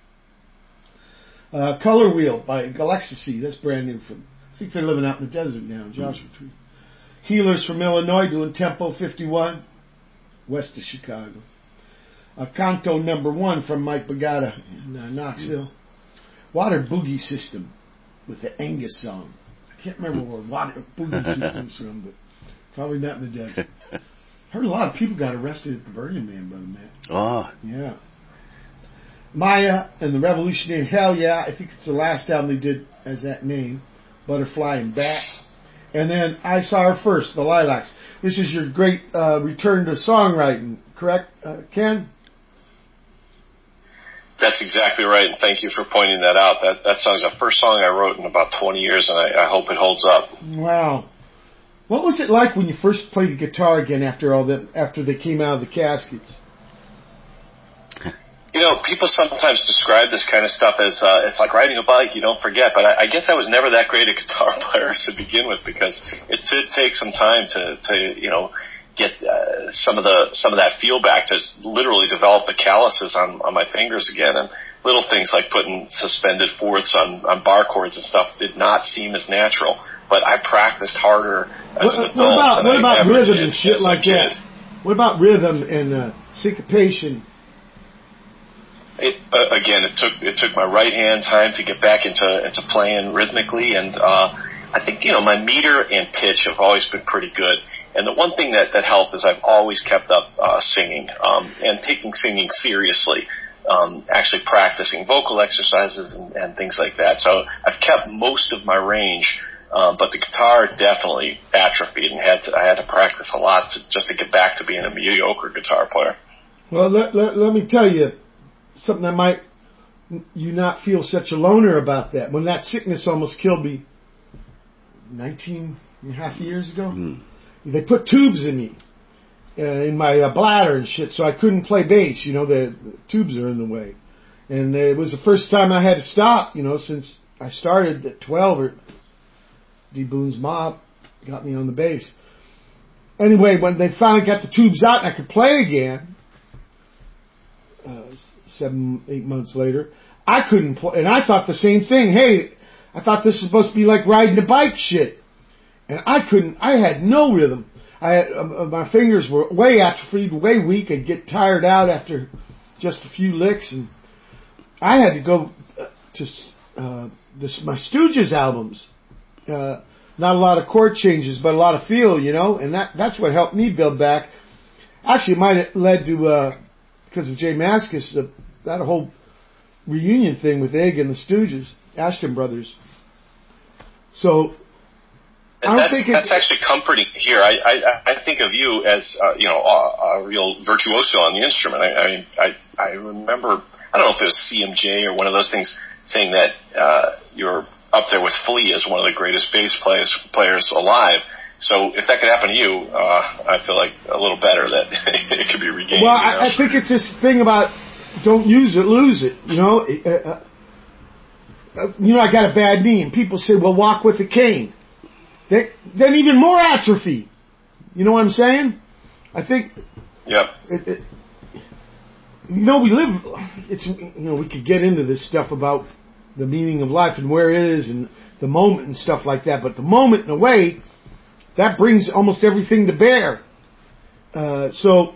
Uh, Color Wheel by Galaxy. That's brand new from, I think they're living out in the desert now in Joshua Tree. Healers from Illinois doing Tempo fifty-one, west of Chicago. Uh, Canto number one from Mike Bagata in uh, Knoxville. Water Boogie System with the Angus song. I can't remember where Water Boogie System's from, but probably not in the desert. Heard a lot of people got arrested at the Burning Man, Brother Matt. Oh. Yeah. Maya and the Revolutionary Hell Yeah, I think it's the last album they did as that name. Butterfly and Bat. And then I Saw Her First, the Lilacs. This is your great uh, return to songwriting, correct, uh, Ken? That's exactly right, and thank you for pointing that out. That that song's the first song I wrote in about twenty years, and I, I hope it holds up. Wow. What was it like when you first played the guitar again after all that? After they came out of the caskets? You know, people sometimes describe this kind of stuff as uh, it's like riding a bike, you don't forget. But I, I guess I was never that great a guitar player to begin with, because it did take some time to, to you know, get uh, some of the some of that feel back, to literally develop the calluses on, on my fingers again. And little things like putting suspended fourths on, on bar chords and stuff did not seem as natural. But I practiced harder as what, an adult. What about, what about rhythm and shit like that? What about rhythm and uh, syncopation? It, uh, again, it took it took my right hand time to get back into into playing rhythmically, and uh, I think you know my meter and pitch have always been pretty good. And the one thing that that helped is I've always kept up uh, singing um, and taking singing seriously. Um, actually practicing vocal exercises and, and things like that. So I've kept most of my range, um, but the guitar definitely atrophied, and had to, I had to practice a lot to, just to get back to being a mediocre guitar player. Well, let let, let me tell you something that might you not feel such a loner about that. When that sickness almost killed me nineteen and a half years ago, mm. they put tubes in me, uh, in my uh, bladder and shit, so I couldn't play bass. You know, the, the tubes are in the way. And it was the first time I had to stop, you know, since I started at twelve, or D. Boone's Mob got me on the bass. Anyway, when they finally got the tubes out and I could play again, uh, seven, eight months later, I couldn't play. And I thought the same thing. Hey, I thought this was supposed to be like riding a bike shit. And I couldn't, I had no rhythm. I had, uh, my fingers were way atrophied, way weak. I'd get tired out after just a few licks. And I had to go to uh, this, my Stooges albums. Uh, not a lot of chord changes, but a lot of feel, you know. And that that's what helped me build back. Actually, it might have led to, uh, because of Jay Mascis, uh, that whole reunion thing with Egg and the Stooges, Ashton Brothers. So, I don't that's, think that's actually comforting here. I, I, I think of you as, uh, you know, a, a real virtuoso on the instrument. I, I mean, I, I remember, I don't know if it was C M J or one of those things, saying that uh, you're up there with Flea as one of the greatest bass players, players alive. So if that could happen to you, uh, I feel like a little better that it could be regained. Well, you know? I, I think it's this thing about don't use it, lose it. You know, uh, uh, you know, I got a bad knee, and people say, "Well, walk with a cane." They, then even more atrophy. You know what I'm saying? I think. Yeah. It, it, you know, we live. It's you know, we could get into this stuff about the meaning of life and where it is and the moment and stuff like that. But the moment, in a way, that brings almost everything to bear. Uh, so,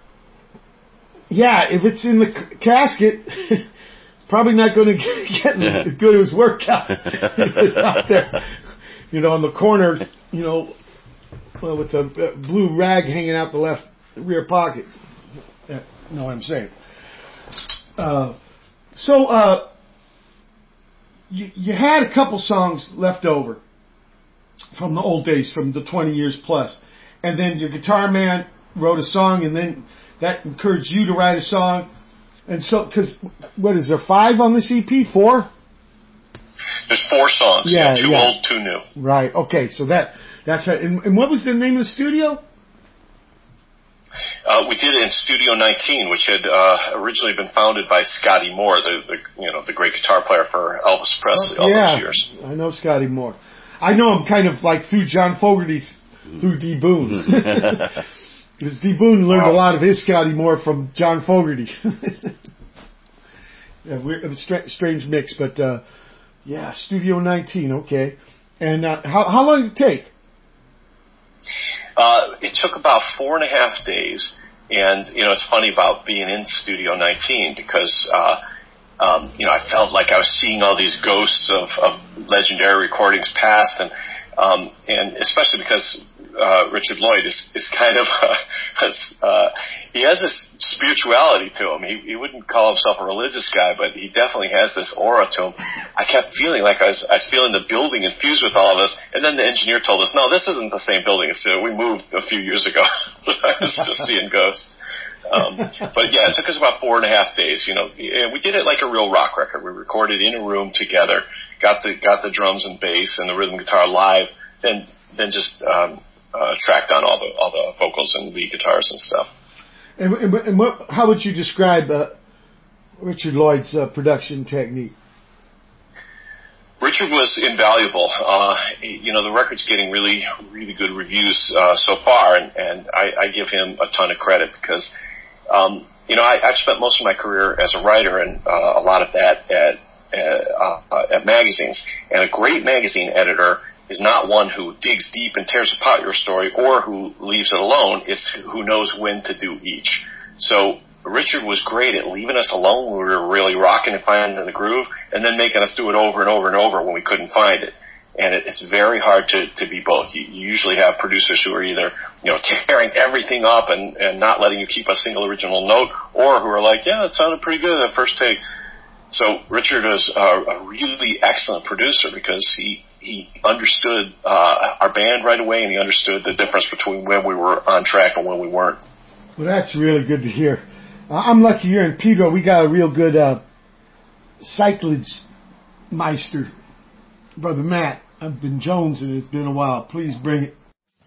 yeah, if it's in the c- casket, it's probably not going to get as good as workout. It's out there, you know, on the corner, you know, uh, with the blue rag hanging out the left rear pocket. Uh, you know what I'm saying? Uh, so, uh, you, you had a couple songs left over from the old days, from the twenty years plus. And then your guitar man wrote a song, and then that encouraged you to write a song. And so, because, what is there, five on this E P? Four? There's four songs. Yeah, yeah two yeah. old, two new. Right, okay, so that, that's it. And, and what was the name of the studio? Uh, we did it in Studio nineteen, which had uh, originally been founded by Scotty Moore, the, the you know the great guitar player for Elvis Presley oh, all yeah, those years. I know Scotty Moore. I know him kind of like through John Fogerty, through D. Boone. Because Steve Boone learned Wow. a lot of his scouting more from John Fogerty. Yeah, we're, it was a stra- strange mix, but uh, yeah, Studio nineteen, okay. And uh, how how long did it take? Uh, it took about four and a half days, and you know it's funny about being in Studio nineteen because uh, um, you know I felt like I was seeing all these ghosts of, of legendary recordings past, and um, and especially because uh, Richard Lloyd is is kind of uh, has, uh, he has this spirituality to him. He, he wouldn't call himself a religious guy, but he definitely has this aura to him. I kept feeling like I was, I was feeling the building infused with all of us, and then the engineer told us, no, this isn't the same building. It's, uh, we moved a few years ago, so I was just seeing ghosts. Um, but yeah, it took us about four and a half days. You know, and we did it like a real rock record. We recorded in a room together, got the got the drums and bass and the rhythm guitar live, then then just um, uh, tracked on all the all the vocals and lead guitars and stuff. And, and, and what, how would you describe uh, Richard Lloyd's uh, production technique? Richard was invaluable. Uh, you know, the record's getting really, really good reviews uh, so far, and, and I, I give him a ton of credit because, um, you know, I, I've spent most of my career as a writer, and uh, a lot of that at uh, uh, at magazines. And a great magazine editor is not one who digs deep and tears apart your story or who leaves it alone. It's who knows when to do each. So Richard was great at leaving us alone when we were really rocking and finding the groove, and then making us do it over and over and over when we couldn't find it. And it, it's very hard to, to be both. You, you usually have producers who are either, you know, tearing everything up and, and not letting you keep a single original note, or who are like, yeah, it sounded pretty good at first take. So Richard was a, a really excellent producer because he he understood uh, our band right away, and he understood the difference between when we were on track and when we weren't. Well, that's really good to hear. Uh, I'm lucky here in Pedro. We got a real good uh, cyclage meister, Brother Matt. I've been jonesing. It's been a while. Please bring it.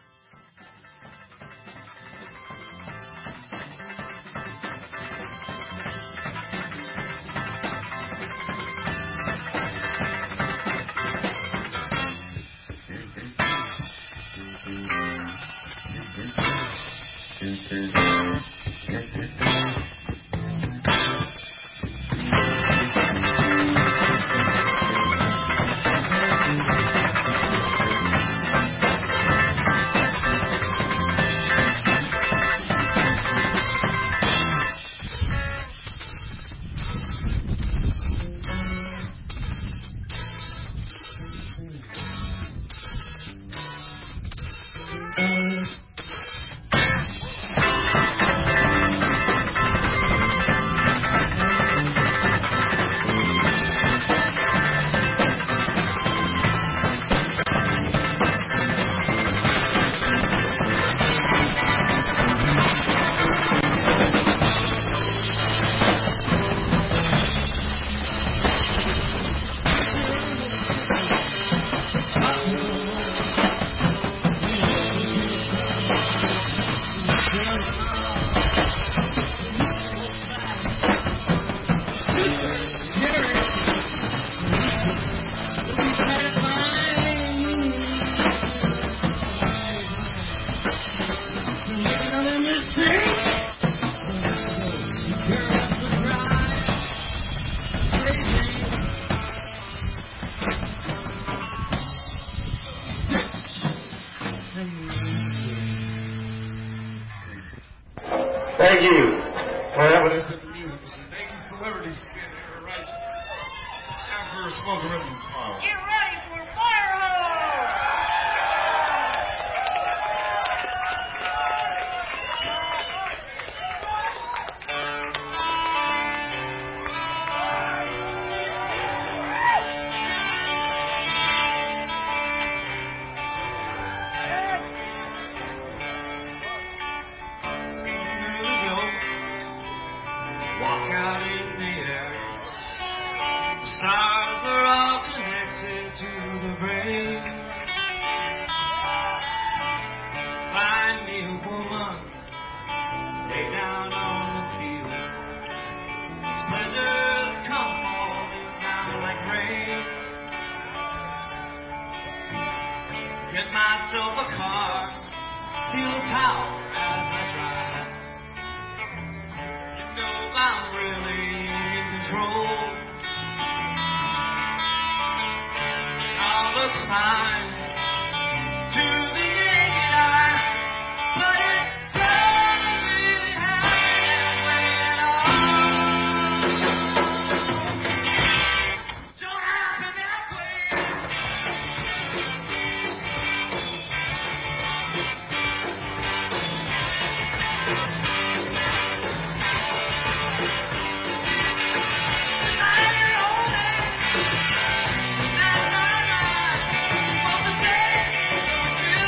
Thank you for having us in the music. Thank you, celebrities, for being here right after a smoking rhythm. Get ready for Fire Hose! Walk out in the air. The stars are all connected to the brain. Find me a woman, lay down on the field. These pleasures come falling down like rain. Get myself a car, feel the power as I try. You know I'm really in control. It all looks fine to the naked eye, but it doesn't really happen that way at all. Don't happen that way. Thank you.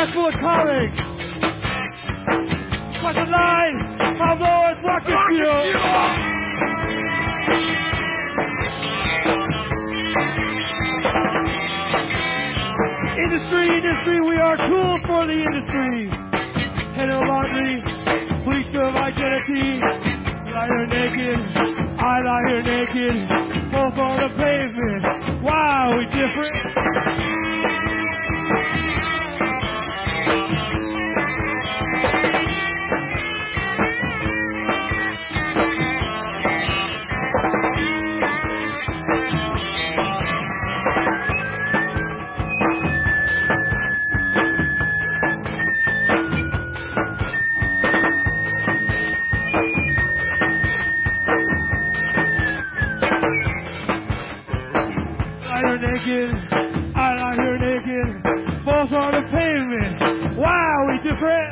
class full of comics. Watch the line. How low is Rocket Fuel? Industry, industry, we are tools for the industry. Header laundry, bleach of identity. Lie here naked, I lie here naked. Both on the pavement. Wow, we different. I lie here naked, both on the pavement. Wow, we different.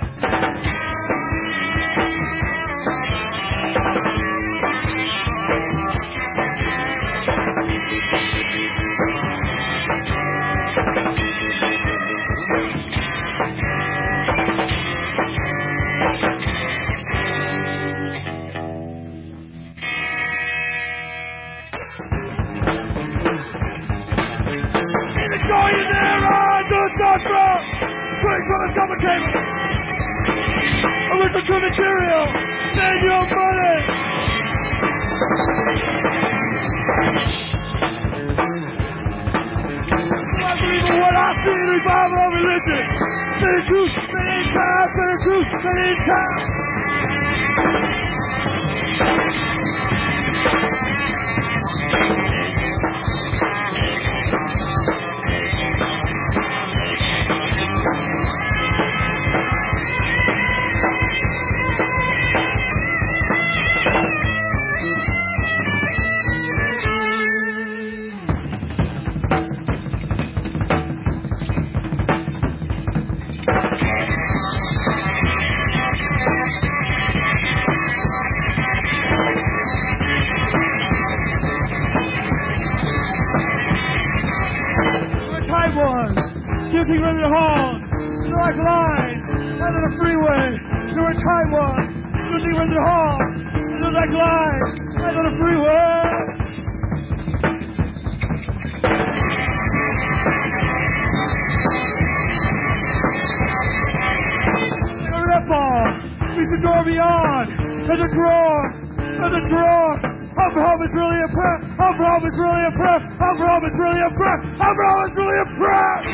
Listen to material, send your money. I believe in what I see in revival of religion. Say the truth, say it ain't time, say the truth, say it ain't time. Guilty from your hall, direct line, out of the freeway, to a tight one. Guilty from your hall, direct line, out of the freeway. A rip off, meets the door beyond, and the drawer, and the drawer. Abraham is really impressed. Abraham is really impressed. Abraham is really impressed. Abraham is really impressed.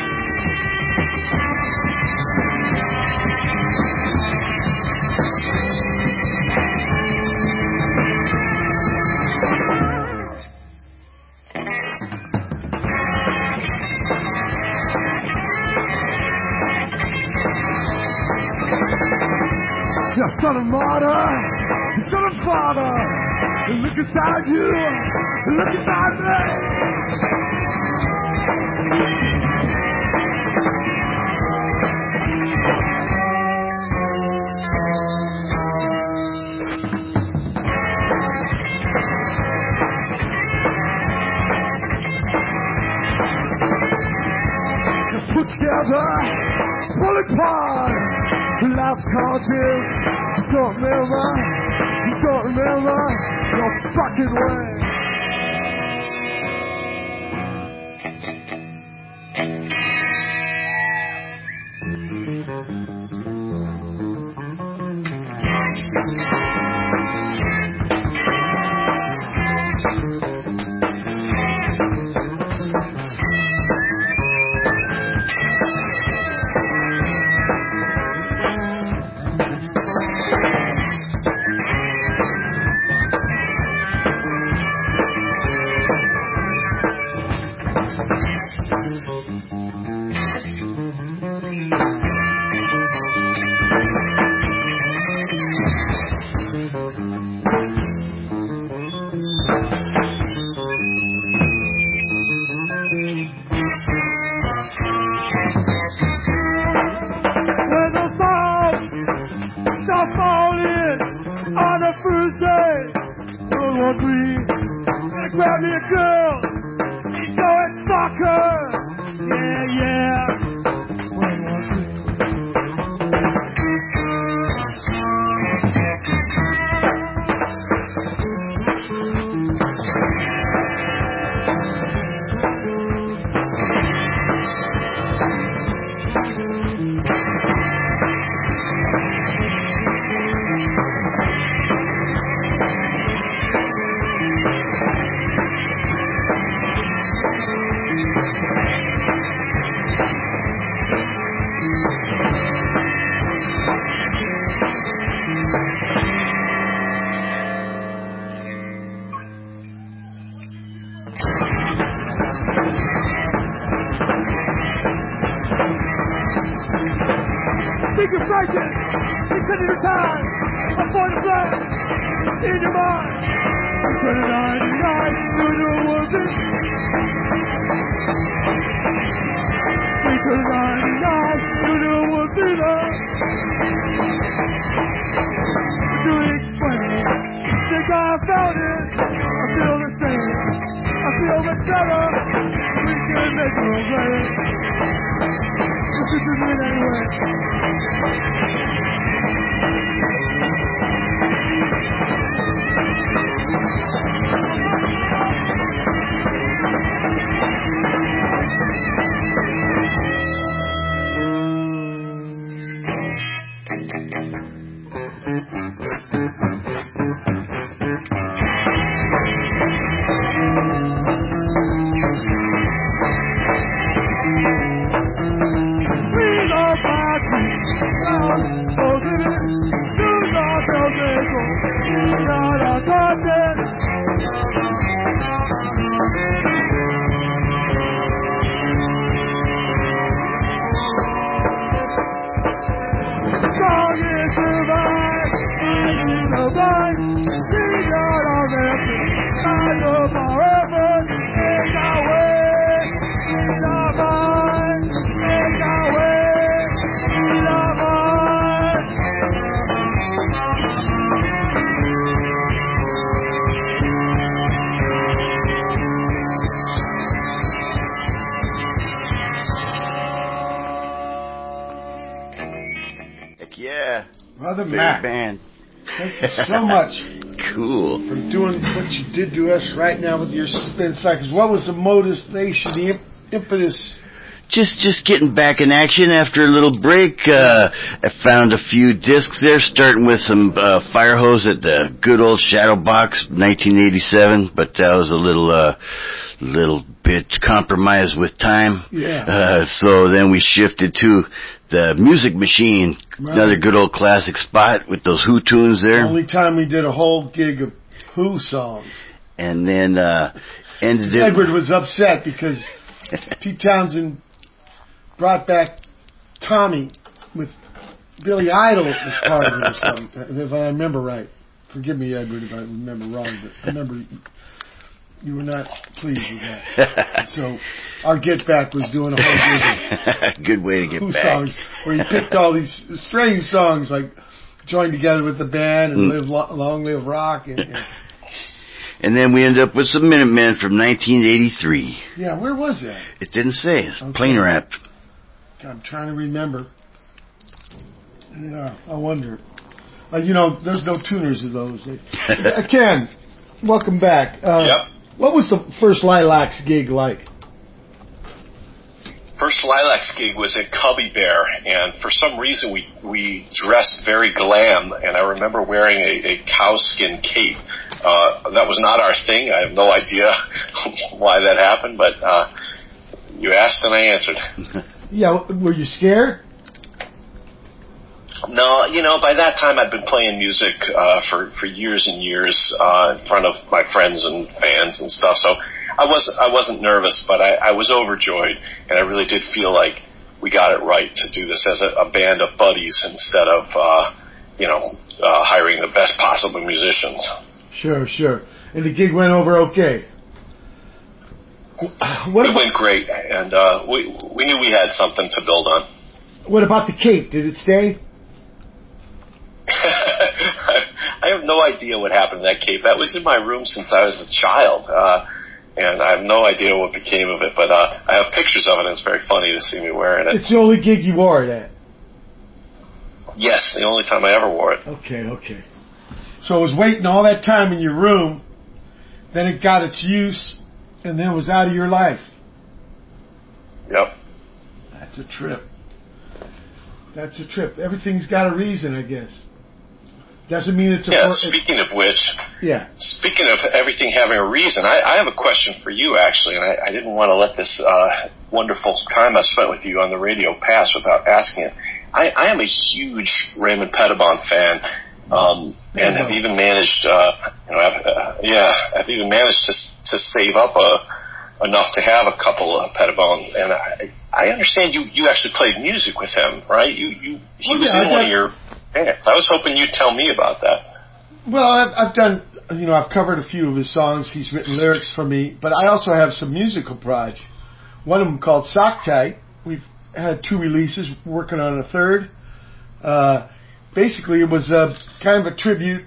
You son of martyr, you son of father. Look inside you, look inside me. Put together, pull apart, life's conscious. You don't remember, you don't remember your fucking way. Grab me a girl, go and stalk her. Yeah, yeah. One, one, two. ninety-nine, you know what's it? We turn ninety-nine, you know what's it? To explain, think I found it. I feel the same. I feel much better. We can make it away. This is it anyway. Yeah. Brother Very Mac, band. thank you so much Cool. for doing what you did to us right now with your Spin Cycles. What was the motivation, the imp- impetus? Just just getting back in action after a little break. Uh, I found a few discs there, starting with some uh, Fire Hose at the good old Shadow Box, nineteen eighty-seven, but that was a little uh, little bit compromised with time. Yeah. Uh, so then we shifted to the Music Machine, Right. another good old classic spot with those Who tunes there. The only time we did a whole gig of Who songs. And then uh, ended it. Edward was upset because Pete Townsend brought back Tommy with Billy Idol was part of it or something, if I remember right. Forgive me, Edward, if I remember wrong, but I remember you were not pleased with that. So our Get Back was doing a whole gig Good way to get of Who back. songs where he picked all these strange songs like Join Together with the Band and Mm. Live Lo- Long Live Rock. And, and And then we ended up with some Minutemen from nineteen eighty-three. yeah, where was that? It didn't say. It's Okay. plain rap. I'm trying to remember. Yeah, I wonder. Uh, you know, there's no tuners of those. Uh, Ken, welcome back. Uh, Yep. What was the first Lilacs gig like? First Lilacs gig was at Cubby Bear, and for some reason we we dressed very glam, and I remember wearing a, a cowskin cape. Uh, that was not our thing. I have no idea why that happened, but uh, you asked and I answered. Yeah, were you scared? No, you know, by that time I'd been playing music uh, for for years and years uh, in front of my friends and fans and stuff. So I was I wasn't nervous, but I, I was overjoyed, and I really did feel like we got it right to do this as a, a band of buddies instead of uh, you know uh, hiring the best possible musicians. Sure, sure. And the gig went over okay. What It about, went great, and uh, we we knew we had something to build on. what about the cape? Did it stay? I have no idea what happened to that cape. That was in my room since I was a child, uh, and I have no idea what became of it. But uh, I have pictures of it, and it's very funny to see me wearing it. It's the only gig you wore it at. Yes, the only time I ever wore it. Okay, okay. So it was waiting all that time in your room, then it got its use, and then it was out of your life. Yep. That's a trip. That's a trip. Everything's got a reason, I guess. Doesn't mean it's a... Yeah, for- speaking of which, yeah. speaking of everything having a reason, I, I have a question for you, actually, and I, I didn't want to let this uh, wonderful time I spent with you on the radio pass without asking it. I, I am a huge Raymond Pettibon fan, um, and have even managed, uh, you know, I've, uh, yeah, I've even managed to to save up a, enough to have a couple of Pettibon, and I, I understand you, you actually played music with him, right? You you he Well, was yeah, in I one got- of your bands. I was hoping you'd tell me about that. Well, I've, I've done you know, I've covered a few of his songs. He's written lyrics for me, but I also have some musical projects. One of them called Sock Tight. We've had two releases, working on a third. Uh, basically, it was a kind of a tribute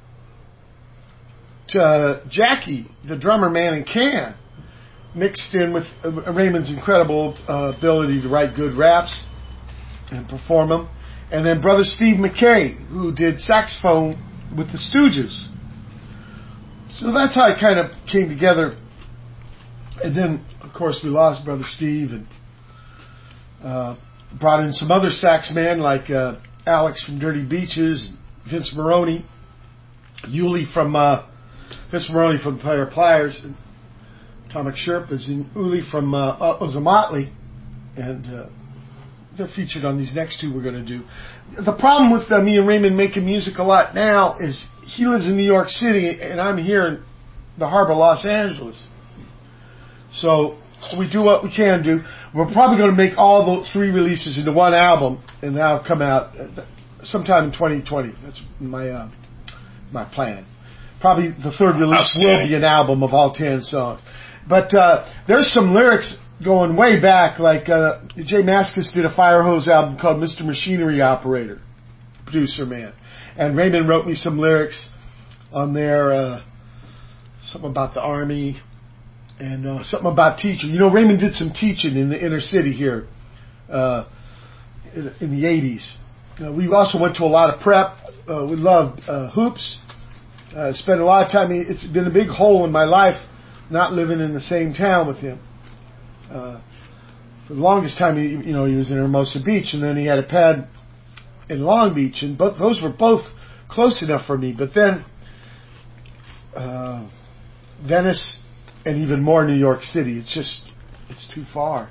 to uh, Jackie, the drummer man in Can, mixed in with uh, Raymond's incredible uh, ability to write good raps and perform them. And then brother Steve McKay, who did saxophone with the Stooges. So that's how it kind of came together. And then, of course, we lost brother Steve and uh, brought in some other sax men like uh, Alex from Dirty Beaches, Vince Maroney, Yuli from uh, Vince Maroney from Player Pliers, and Atomic Sherpas, and Uli from uh, Ozomatli, and uh, they're featured on these next two we're going to do. The problem with uh, me and Raymond making music a lot now is he lives in New York City and I'm here in the harbor, Los Angeles. So we do what we can do. We're probably going to make all those three releases into one album, and that'll come out sometime in twenty twenty. That's my uh, my plan. Probably the third release will be an album of all ten songs. But uh, there's some lyrics going way back, like uh, Jay Mascis did a Firehose album called Mister Machinery Operator, producer man. And Raymond wrote me some lyrics on there, uh, something about the Army, and uh, something about teaching. You know, Raymond did some teaching in the inner city here uh, in, in the eighties. Uh, we also went to a lot of prep. Uh, we loved uh, hoops. Uh, spent a lot of time. It's been a big hole in my life not living in the same town with him. Uh, for the longest time, he, you know, he was in Hermosa Beach, and then he had a pad in Long Beach, and both those were both close enough for me. But then uh, Venice and even more New York City, it's just, it's too far.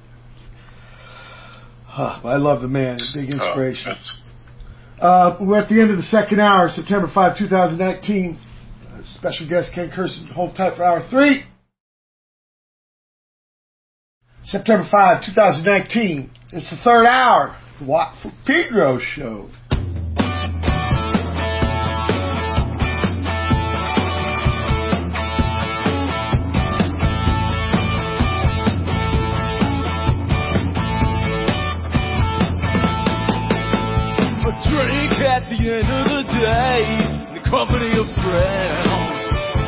Huh, I love the man. Big inspiration. Oh, uh, we're at the end of the second hour, September fifth, twenty nineteen. Uh, special guest Ken Kirsten. Hold tight for hour three. September fifth, twenty nineteen. It's the third hour. The Watt from Pedro show. Drink at the end of the day in the company of friends,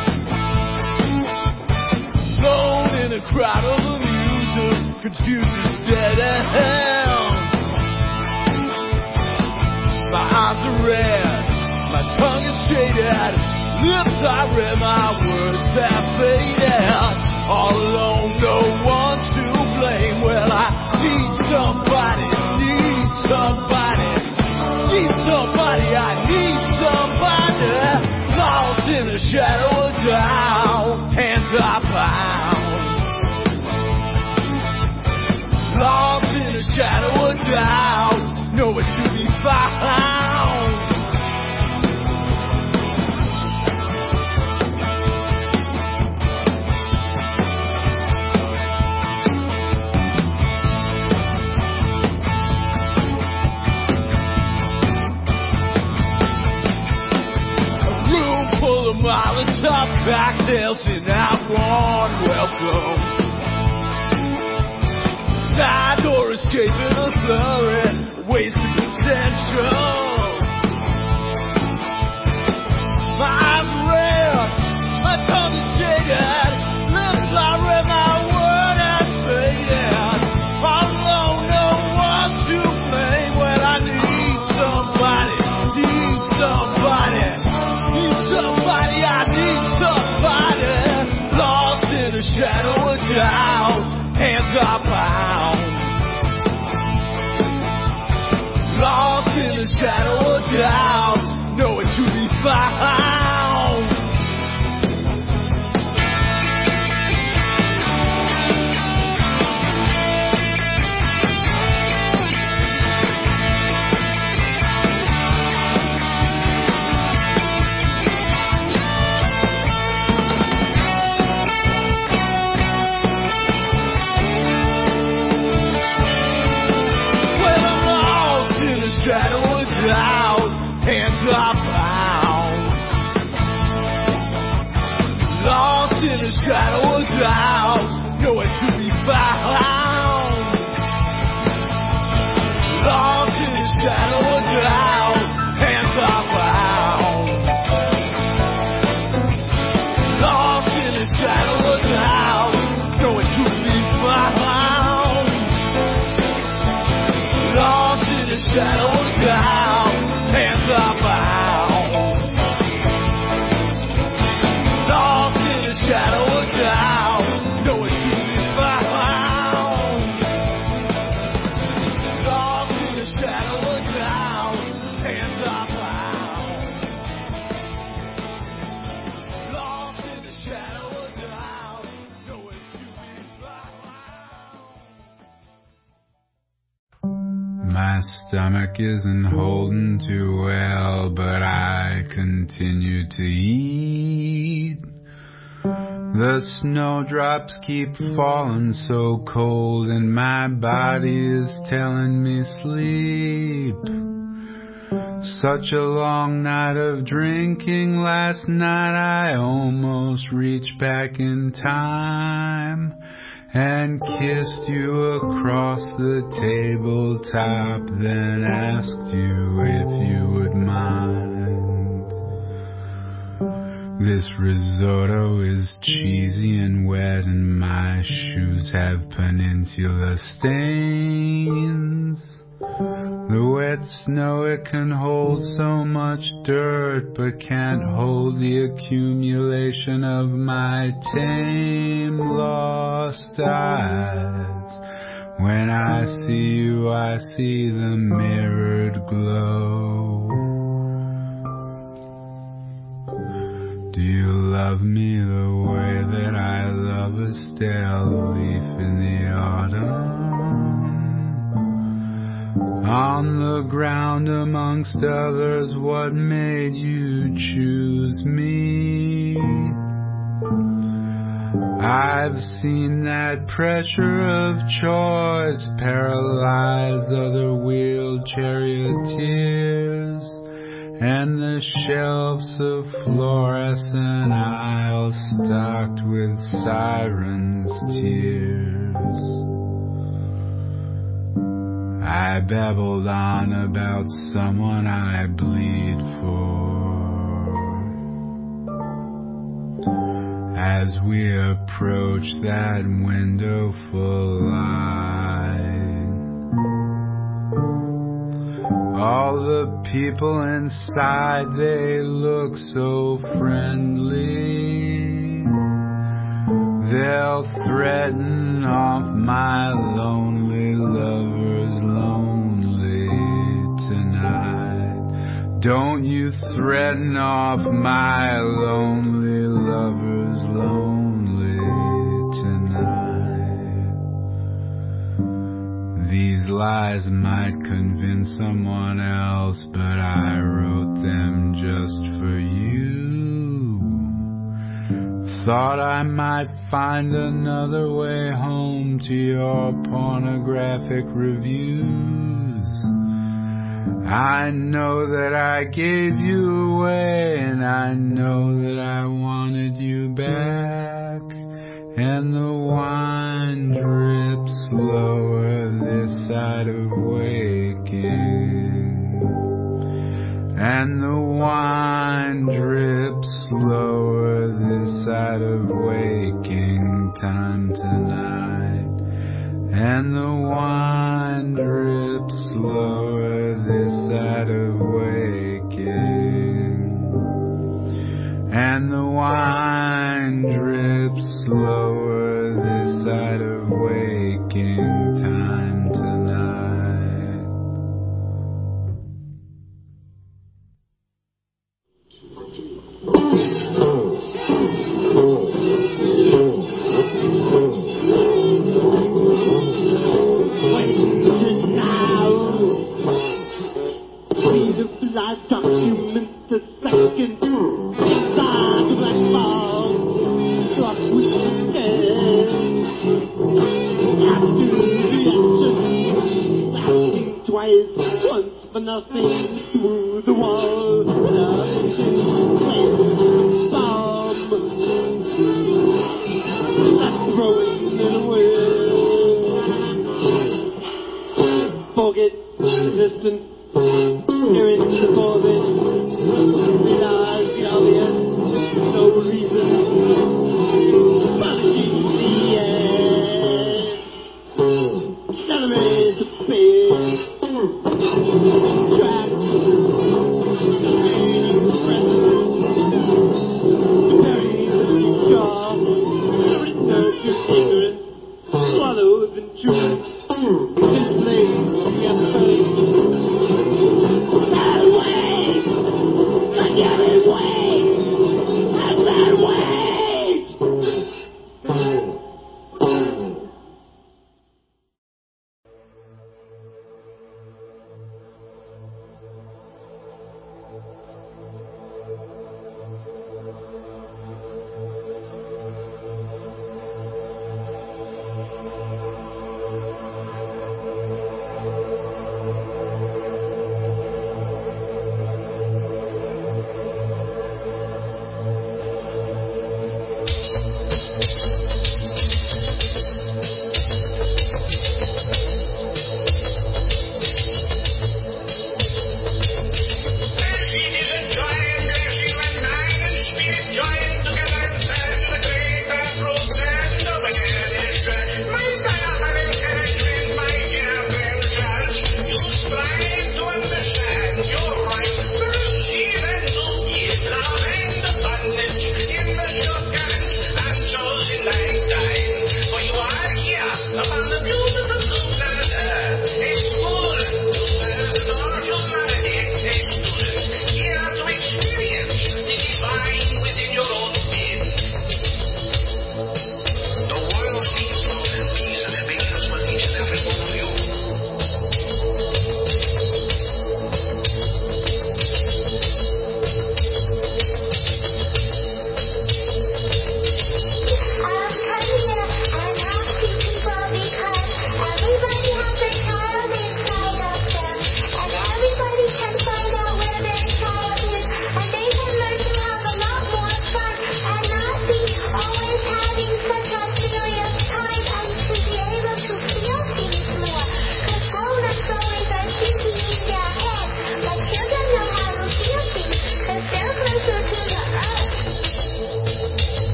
alone in a crowd of amusers, confused as dead ends. My eyes are red, my tongue is shaded, lips I read, my words have faded. All alone, no one to blame. Well, I need somebody, need somebody. Need somebody, I need somebody. Lost in the shadow of doubt, hands are bound. Lost in the shadow of doubt, nowhere to be found. Molotov cocktails and I want welcome. Side door escaping a flurry, wasted potential. My eyes are red, my tongue is shaded, lips I read, my word has faded. All alone, no one to blame. Well, I need somebody, need somebody. Somebody, I need somebody. Lost in the shadow of doubt, hands are bound. Lost in the shadow of doubt, nowhere to be found. Lost in the shadow of doubt, hands are bound. Lost in the shadow of doubt, nowhere to be found. Lost in the shadow of doubt, hands are bound. Lost in the shadow of doubt, nowhere to be found. Lost in the shadow of doubt, hands are bound. Lost in the shadow of doubt, nowhere to be found. My stomach isn't holding too well, but I continue to eat. The snowdrops keep falling so cold, and my body is telling me sleep. Such a long night of drinking last night, I almost reached back in time and kissed you across the tabletop, then asked you if you would mind. This risotto is cheesy and wet, and my shoes have peninsula stains. The wet snow, it can hold so much dirt, but can't hold the accumulation of my tame lost eyes. When I see you, I see the mirrored glow. Do you love me the way that I love a stale leaf in the autumn? On the ground amongst others, what made you choose me? I've seen that pressure of choice paralyze other wheeled charioteers, and the shelves of fluorescent aisles stocked with sirens' tears. I babbled on about someone I bleed for as we approach that window full light. All the people inside, they look so friendly. They'll threaten off my lonely lovers lonely tonight. Don't you threaten off my lonely lovers lonely tonight. These lies might convince someone else, but I wrote them just for you. Thought I might find another way home to your pornographic reviews. I know that I gave you away, and I know that I wanted you back. And the wine drips slower this side of waking. And the wine drips slower this side of waking time tonight. And the wine drips slower this side of waking. And the wine drips slower this side of waking time tonight. Live documents a second inside the black box. What we stand after the action, asking twice, once for nothing, through the wall. Nothing, bomb. distant, peering into the void, realize the obvious, no reason, vanishing the end. Celebrate the fear, track, remaining present, burying the future, return to ignorance, swallowed in truth, enslaved to the effort. That wait! Forget it, wait! I said wait!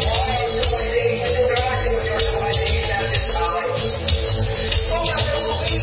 Oh,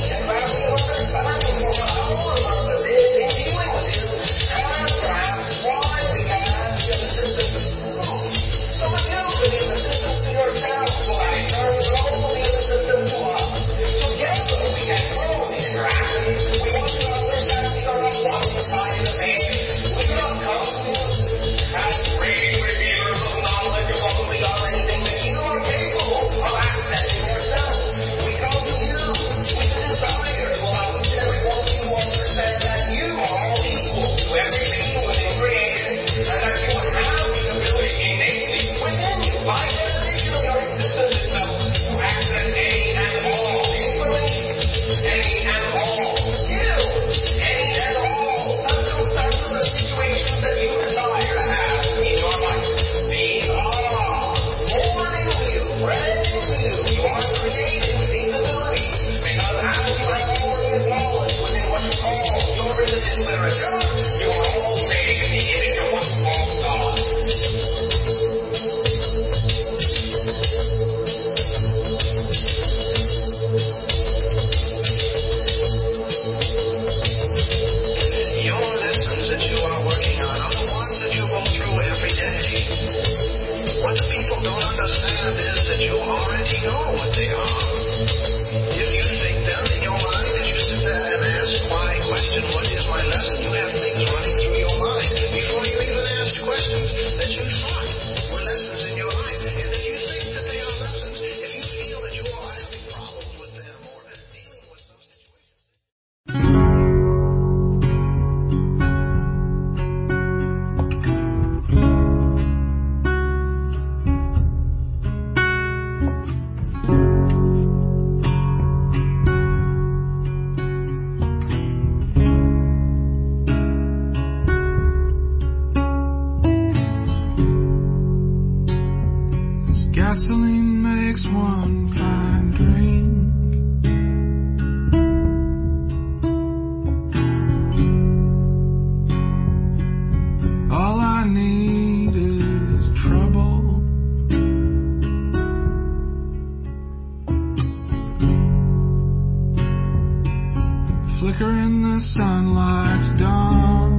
flicker in the sunlight's dawn.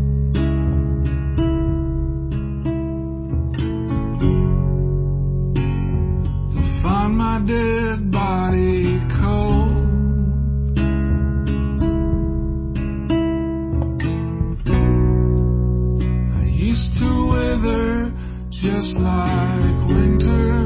They'll find my dead body cold. I used to wither just like winter.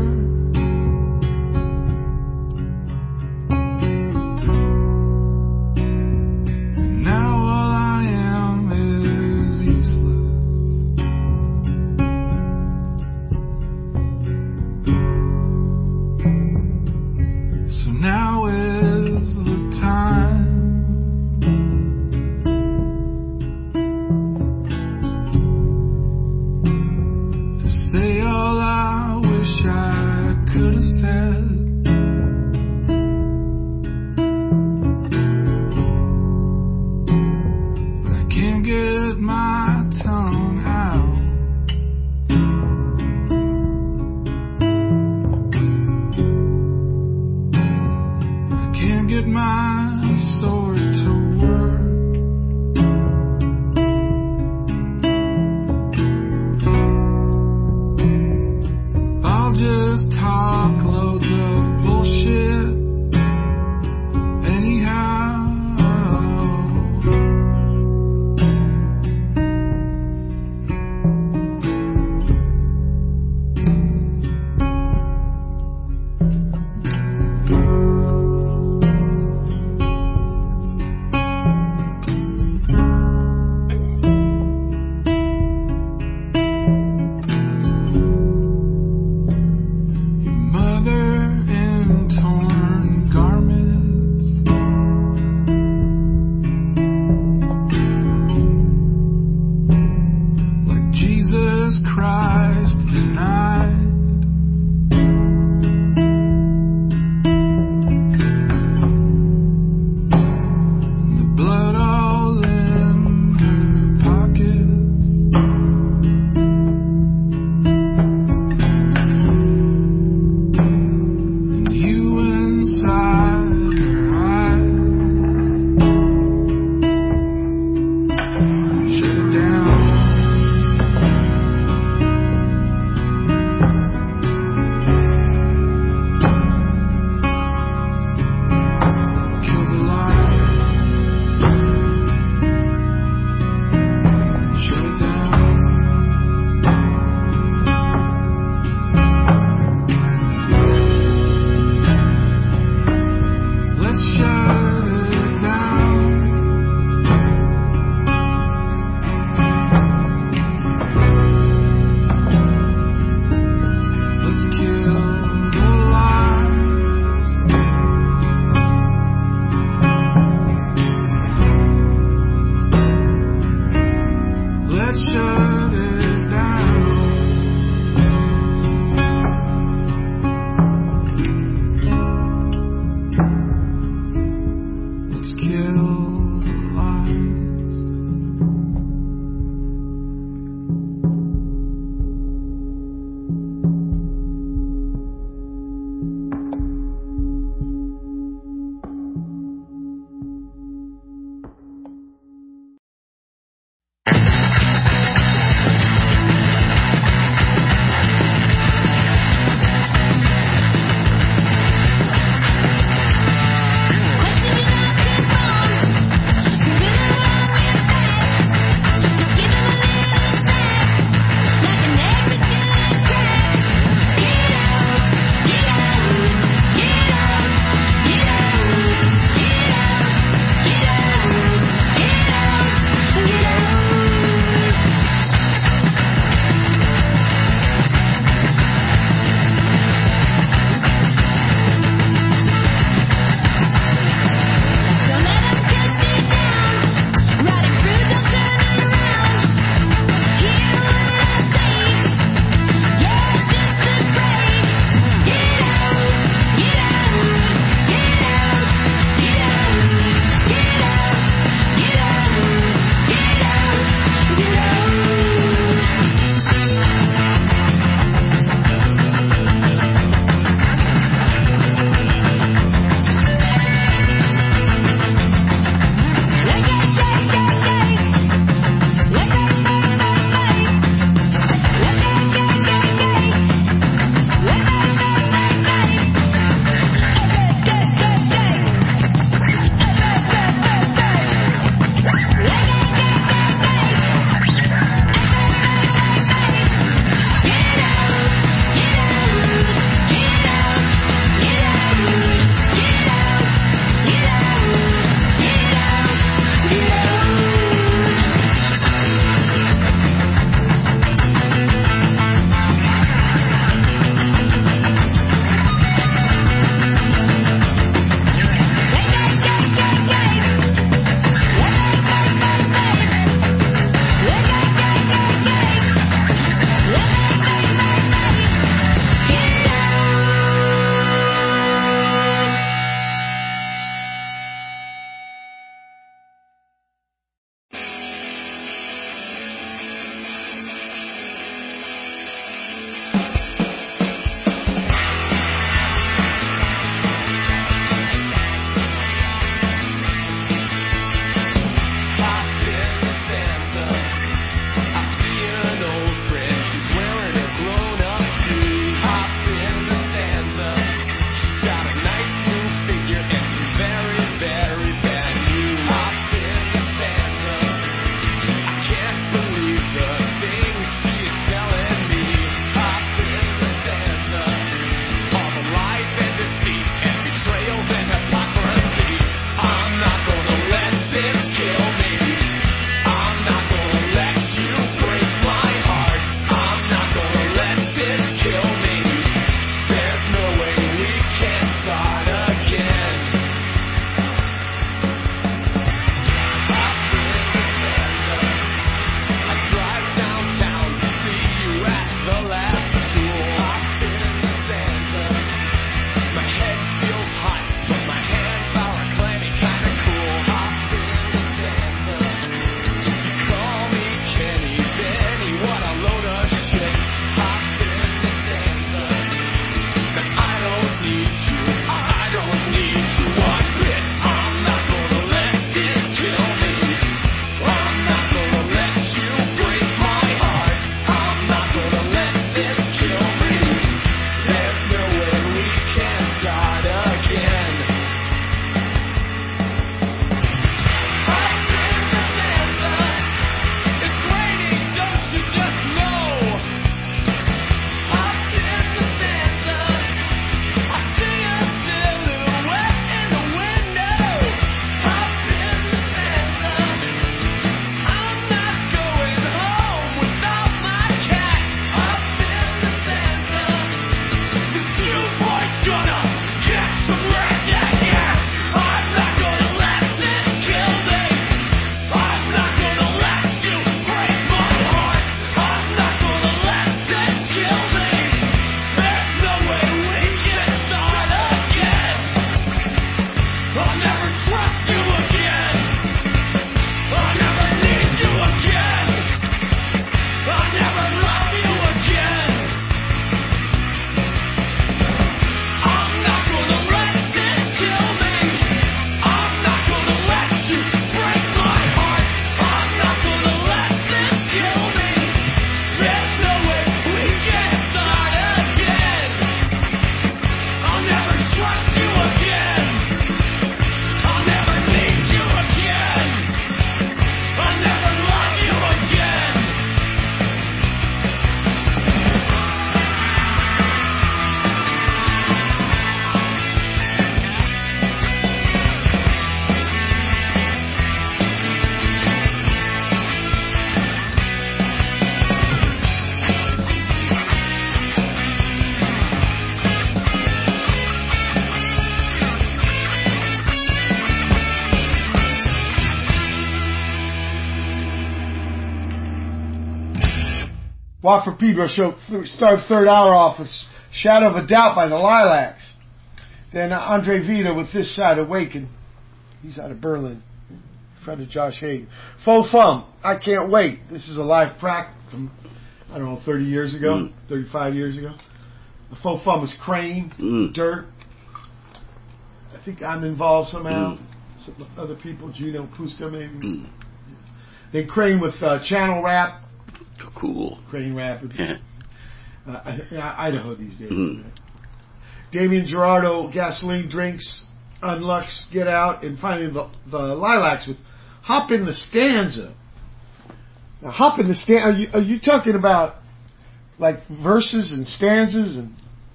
Watt from Pedro show th- started third hour off with Shadow of a Doubt by the Lilacs. Then uh, Andre Vita with This Side Awaken. He's out of Berlin. Friend of Josh Hayden. Faux Fum, I Can't Wait. This is a live track from, I don't know, thirty years ago, mm. thirty-five years ago. The Faux Fum is Crane, mm. Dirt. I think I'm involved somehow. Mm. Some other people, Gino Pusta maybe. Mm. Then Crane with uh, Channel Rap. Cool. Crane Rap. Yeah. Uh, Idaho these days. Mm. Right? Damien Gerardo, Gasoline Drinks, Unlux, Get Out, and finally the, the Lilacs with Hop in the Stanza. Now, Hop in the Stanza, are you, are you talking about like verses and stanzas and...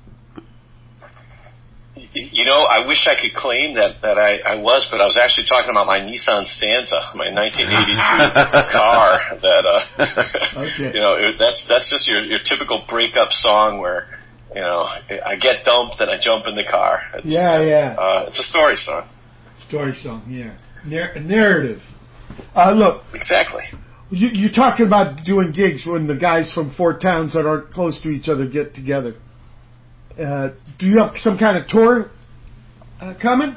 You know, I wish I could claim that, that I, I was, but I was actually talking about my Nissan Stanza, my nineteen eighty-two car. That uh, okay. You know, it, that's that's just your your typical breakup song where, you know, I get dumped and I jump in the car. It's, yeah, yeah. Uh, it's a story song. Story song, yeah. Nar- narrative. Uh, look. Exactly. You, you're talking about doing gigs when the guys from four towns that aren't close to each other get together. Uh, do you have some kind of tour uh, coming?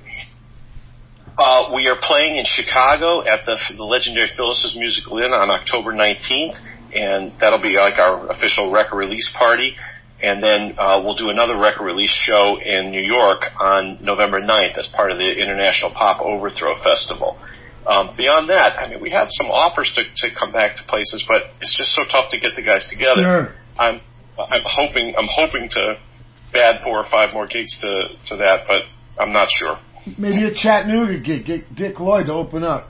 Uh, we are playing in Chicago at the, the legendary Phyllis's Musical Inn on October nineteenth, and that'll be like our official record release party. And then uh, we'll do another record release show in New York on November ninth as part of the International Pop Overthrow Festival. Um, beyond that, I mean, we have some offers to, to come back to places, but it's just so tough to get the guys together. Sure. I'm I'm hoping I'm hoping to add four or five more gigs to, to that, but I'm not sure. Maybe a Chattanooga gig, get Dick Lloyd to open up.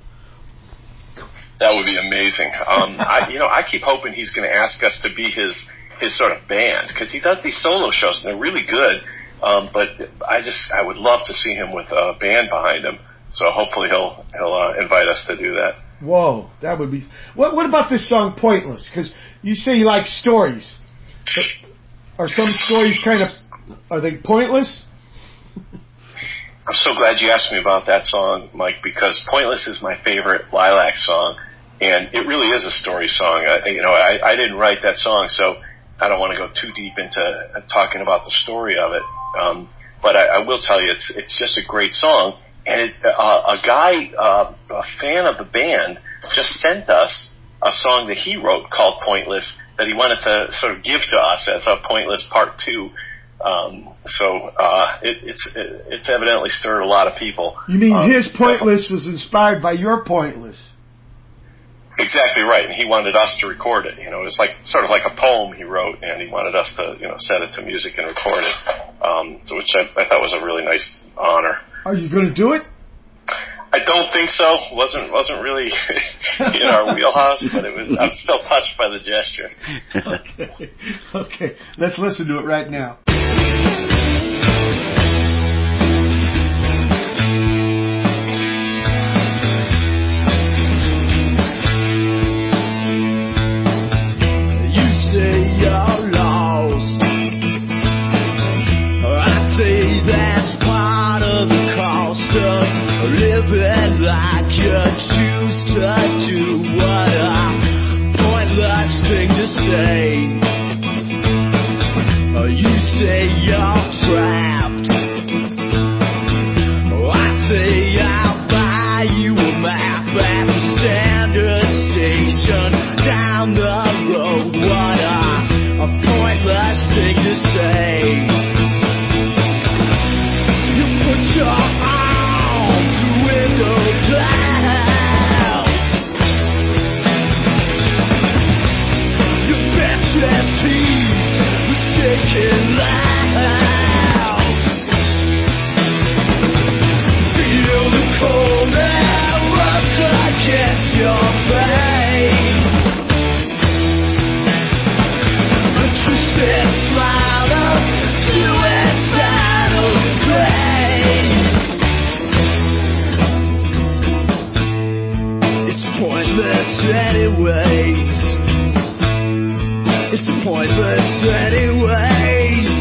That would be amazing. Um, I, you know, I keep hoping he's going to ask us to be his his sort of band, because he does these solo shows and they're really good. Um, but I just I would love to see him with a band behind him. So hopefully he'll he'll uh, invite us to do that. Whoa, that would be. What What about this song Pointless? Because you say you like stories. But are some stories kind of, are they pointless? I'm so glad you asked me about that song, Mike, because Pointless is my favorite Lilac song, and it really is a story song. I, you know, I, I didn't write that song, so I don't want to go too deep into uh, talking about the story of it. Um, but I, I will tell you, it's it's just a great song, and it, uh, a guy, uh, a fan of the band, just sent us a song that he wrote called Pointless that he wanted to sort of give to us as a Pointless Part Two. Um, so uh, it, it's it, it's evidently stirred a lot of people. You mean um, his Pointless was inspired by your Pointless? Exactly right, and he wanted us to record it. You know, it was like sort of like a poem he wrote, and he wanted us to, you know, set it to music and record it, um, which I, I thought was a really nice honor. Are you going to do it? I don't think so. wasn't wasn't really in our wheelhouse, but it was. I'm still touched by the gesture. Okay, okay. Let's listen to it right now. Like you choose to do what a pointless thing to say. You say you're trapped. I say anyways. It's pointless anyways.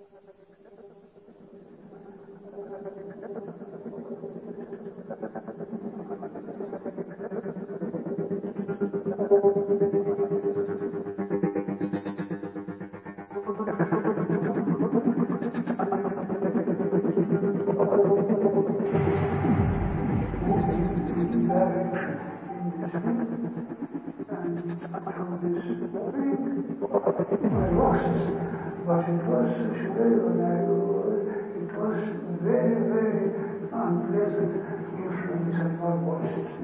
But it was such a little neighborhood. It was very, very unpleasant. Your friends have not watched it.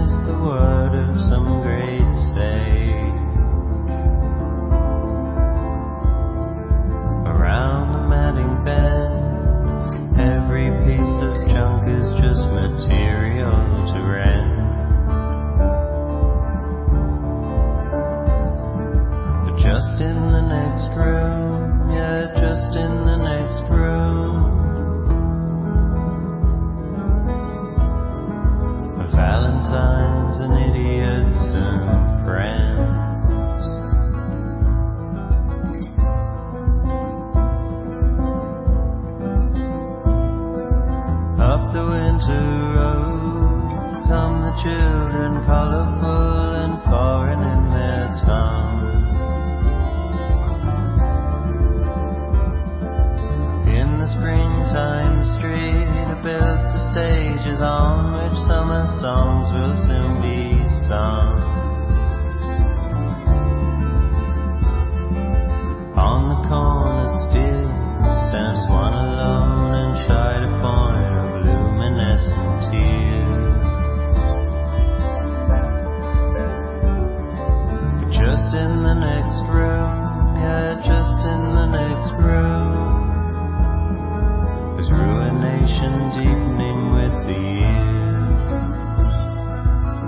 is the word of some great sage. Around the matting bed, every piece of junk is just material to rent. But just in the next room, yeah, just in the next room, are valentines and idiots and friends. Up the winter road come the children, colorful and foreign in their tongue. In the springtime street are built the stages on which summer songs will soon be sung. On the corner still stands one alone and shy to point of luminescent tears. But just in the next room, yeah, just in the next room, there's ruination deepening with the years.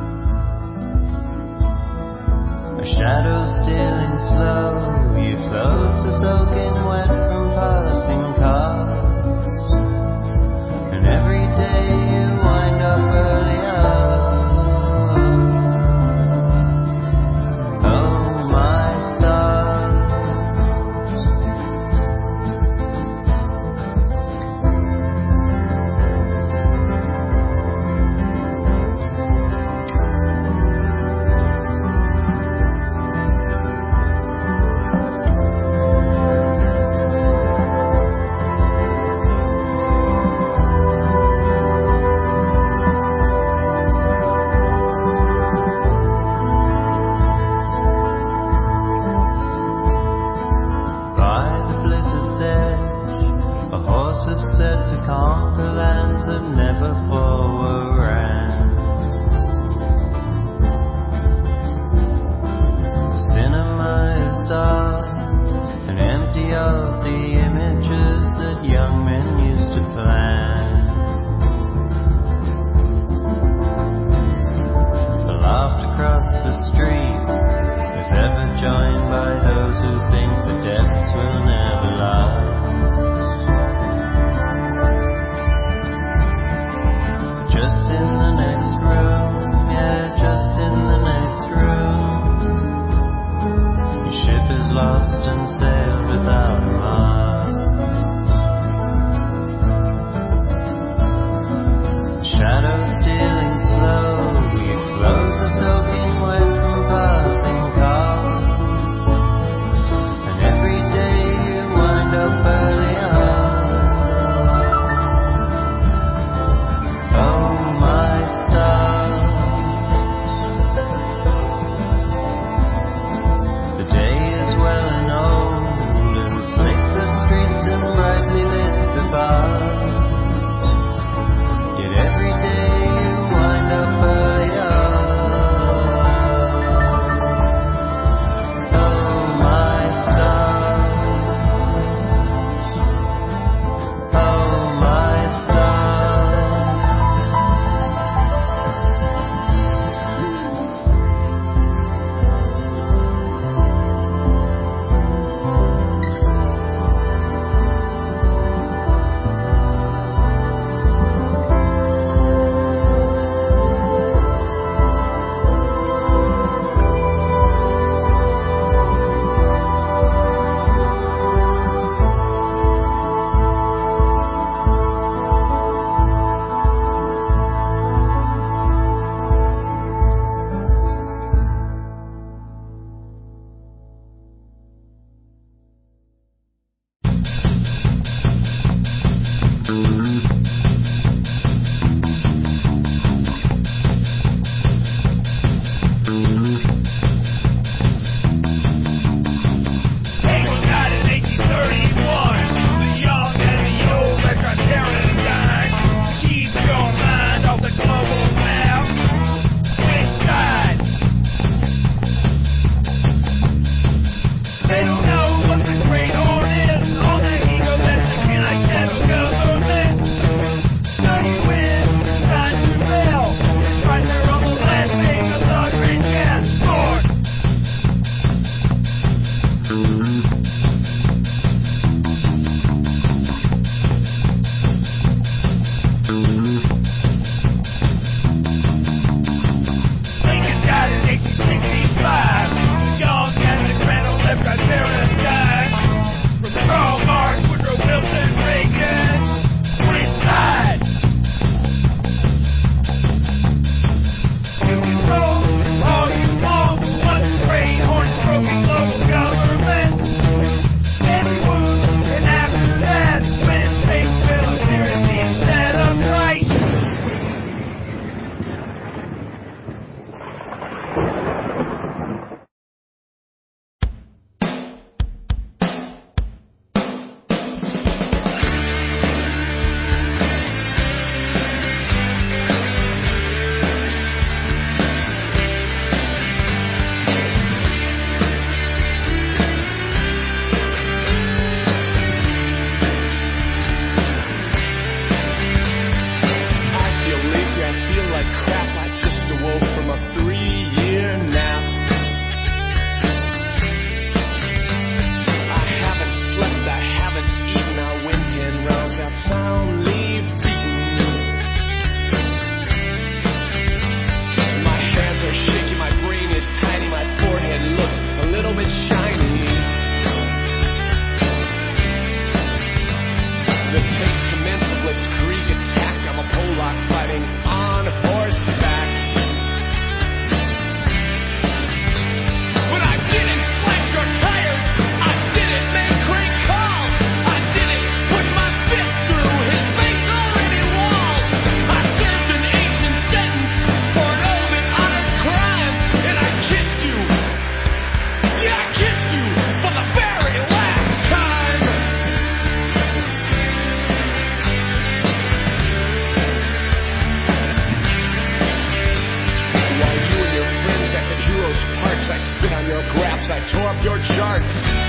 I tore up your charts.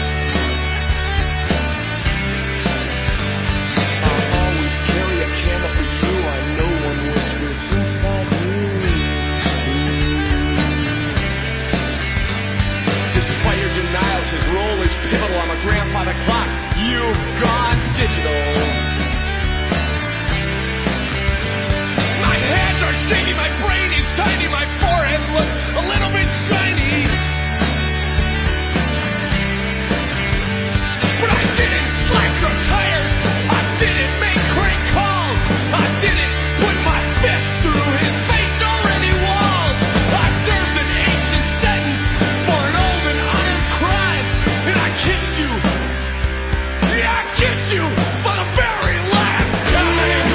I'll always carry a candle for you. I know one whispers inside you. Despite your denials, his role is pivotal. I'm a grandfather clock. You've gone digital. My hands are shaky, my brain is tiny, my forehead looks a little bit shiny. But I didn't slash your tires, I didn't make crank calls, I didn't put my fist through his face or any walls. I served an ancient sentence for an old and honored crime, and I kissed you. Yeah, I kissed you for the very last time.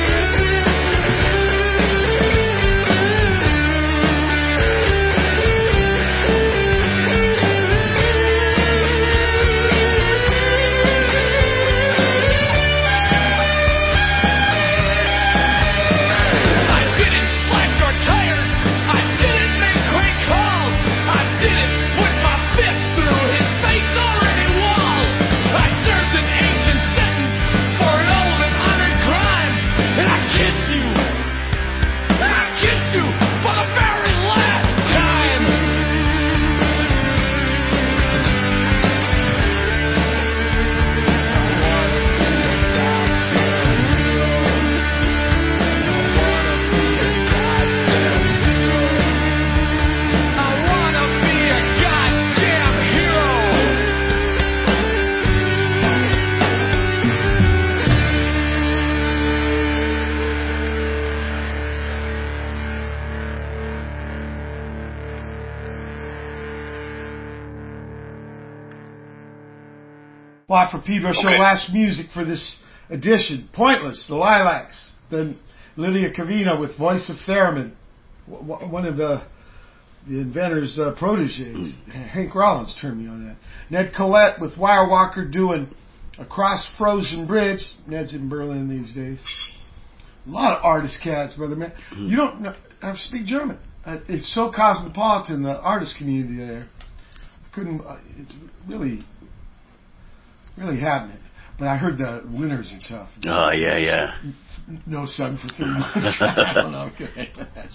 Watt from Pedro Show. Okay. Last music for this edition. Pointless, the Lilacs. Then Lydia Cavino with Voice of Theremin, w- one of the the inventor's uh, proteges. Hank Rollins turned me on that. Ned Collette with Wire Walker doing Across Frozen Bridge. Ned's in Berlin these days. A lot of artist cats, brother man. You don't know, I speak German. Uh, it's so cosmopolitan, the artist community there. Couldn't. Uh, it's really, really happening. But I heard the winters are tough. Oh yeah, yeah. No sun for three months. I don't know. Okay.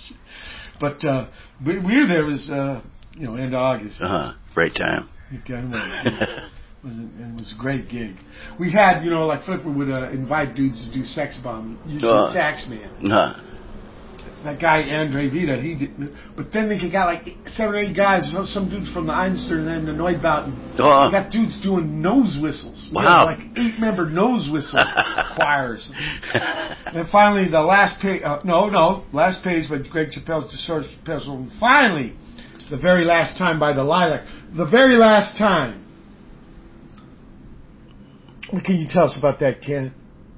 But uh, we, we were there. It was uh, you know end of August. Uh huh. Great time. It got away. It was, a, it was a great gig. We had, you know, like Flipper would uh, invite dudes to do Sex Bomb. Usually Uh, sax man. Huh. That guy Andre Vita, he did. But then they got like seven or eight guys. Some dudes from the Einstern and then the Neubauten. Oh. They got dudes doing nose whistles. We Wow. had like eight member nose whistle choirs. And finally, the last page. Uh, no, no, last page by Greg Chappelle's George Chappelle's. And finally, the very last time by the Lilac. The very last time. What can you tell us about that, Ken?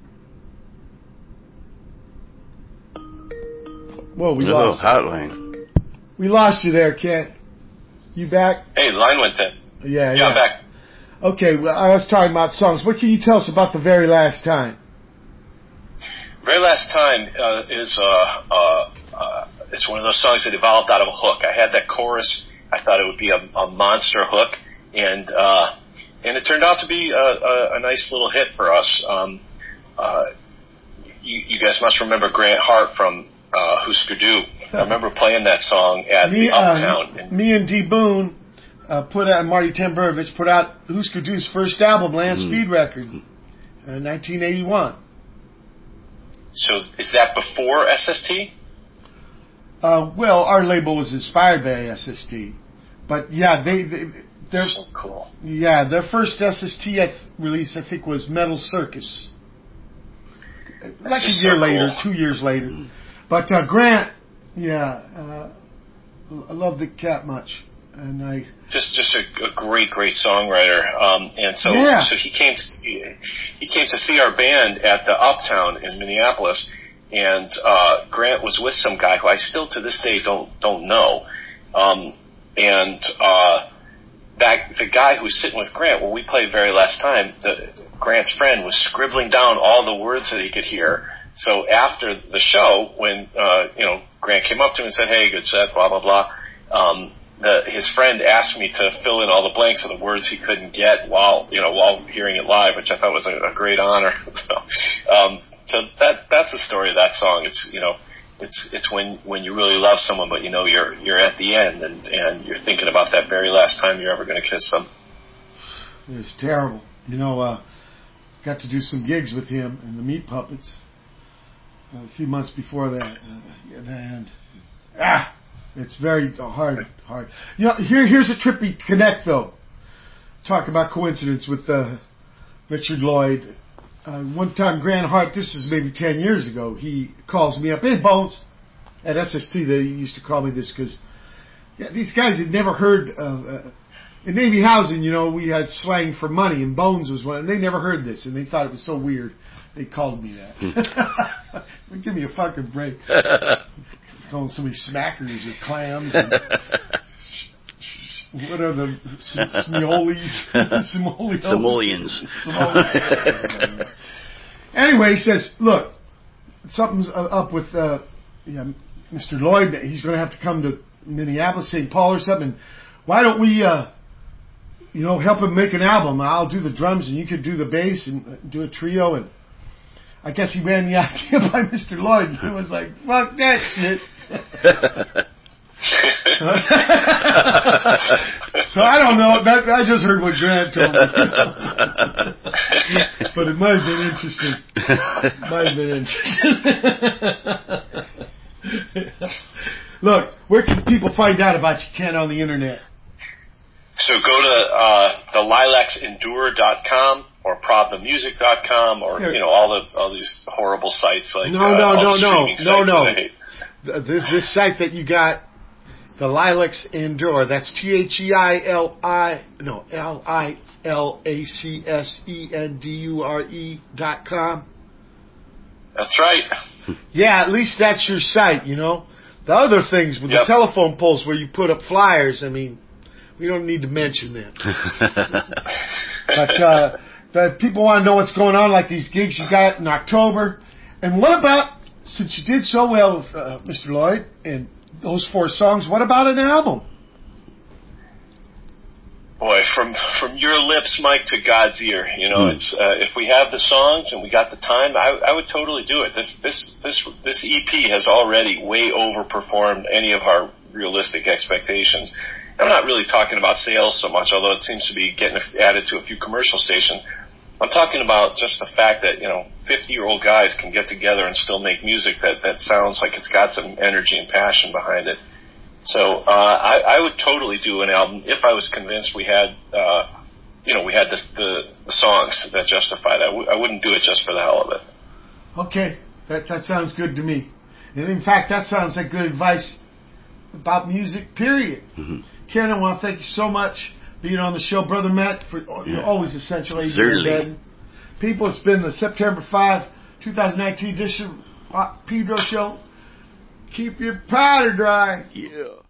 Whoa, we Oh, lost. hotline. We lost you there, Ken. You back? Hey, the line went dead. Yeah, yeah. Yeah, I'm back. Okay, well, I was talking about songs. What can you tell us about the very last time? Very Last Time uh, is uh, uh, uh, it's one of those songs that evolved out of a hook. I had that chorus. I thought it would be a, a monster hook, and uh, and it turned out to be a, a, a nice little hit for us. Um, uh, you, you guys must remember Grant Hart from uh, Husker Du. I remember playing that song at Me, the Uptown. uh, me and D. Boone uh, put out, Marty Tamburovich put out Husker Du's first album, Land Mm. Speed Record, in nineteen eighty-one. So is that before S S T? Uh, well, our label was inspired by S S T, but yeah, they, they they're So cool. yeah, their first S S T I th- release I think was Metal Circus, like a just year so later, cool. two years later. But uh, Grant, yeah, uh, I love the cat much, and I Just, just a, a great, great songwriter. Um, and so, Yeah. so he came to see, he came to see our band at the Uptown in Minneapolis, and uh, Grant was with some guy who I still to this day don't don't know. Um, and uh, that the guy who was sitting with Grant when we played Very Last Time, the, Grant's friend was scribbling down all the words that he could hear. So after the show, when uh, you know Grant came up to him and said, "Hey, good set," blah blah blah. Um, the, his friend asked me to fill in all the blanks of the words he couldn't get while, you know, while hearing it live, which I thought was a, a great honor. so, um, so that, that's the story of that song. It's, you know, it's, it's when, when you really love someone, but you know, you're, you're at the end and, and you're thinking about that very last time you're ever going to kiss them. It's terrible. You know, uh, got to do some gigs with him and the Meat Puppets a few months before that. Uh, and, ah, it's very hard, hard. You know, here, here's a trippy connect, though. Talk about coincidence with uh, Richard Lloyd. Uh, one time, Grant Hart, this was maybe ten years ago, he calls me up. Hey, Bones. At S S T, they used to call me this because yeah, these guys had never heard of... Uh, in Navy housing, you know, we had slang for money, and Bones was one, and they never heard this, and they thought it was so weird. They called me that. Give me a fucking break. Calling somebody smackers or clams. And what are the Smiolis? Simolios? Simoleons. Simoleons. Anyway, he says, look, something's up with uh, yeah, Mister Lloyd. He's going to have to come to Minneapolis, Saint Paul or something. Why don't we, uh, you know, help him make an album? I'll do the drums and you could do the bass and do a trio. And I guess he ran the idea by Mister Lloyd. And he was like, fuck that shit. So I don't know. That, I just heard what Grant told me. But it might have been interesting. Might have been interesting. Look, where can people find out about you, Ken, on the internet? So go to uh, the lilacs endure dot com or prob the music dot com or, you know, all the all these horrible sites like no, uh, no, all no, the no, streaming no, sites no, that I hate. This, this site that you got, the Lilacs Endure, that's T H E I L I, no, L I L A C S E N D U R E dot com. That's right. Yeah, at least that's your site, you know. The other things with yep. the telephone poles where you put up flyers, I mean, we don't need to mention them. But uh, the people want to know what's going on, like these gigs you got in October. And what about, since you did so well with uh, Mister Lloyd and those four songs, what about an album? Boy, from from your lips, Mike, to God's ear. You know, mm. it's uh, if we have the songs and we got the time, I, I would totally do it. This this this this E P has already way overperformed any of our realistic expectations. I'm not really talking about sales so much, although it seems to be getting added to a few commercial stations. I'm talking about just the fact that, you know, fifty-year-old guys can get together and still make music that, that sounds like it's got some energy and passion behind it. So uh, I, I would totally do an album if I was convinced we had, uh, you know, we had this, the the songs that justified it. I, w- I wouldn't do it just for the hell of it. Okay, that that sounds good to me. And in fact, that sounds like good advice about music, period. Mm-hmm. Ken, I want to thank you so much for being on the show. Brother Matt, for, you're always essential. Certainly. People, it's been the September fifth, twenty nineteen edition of Pedro Show. Keep your powder dry. Yeah.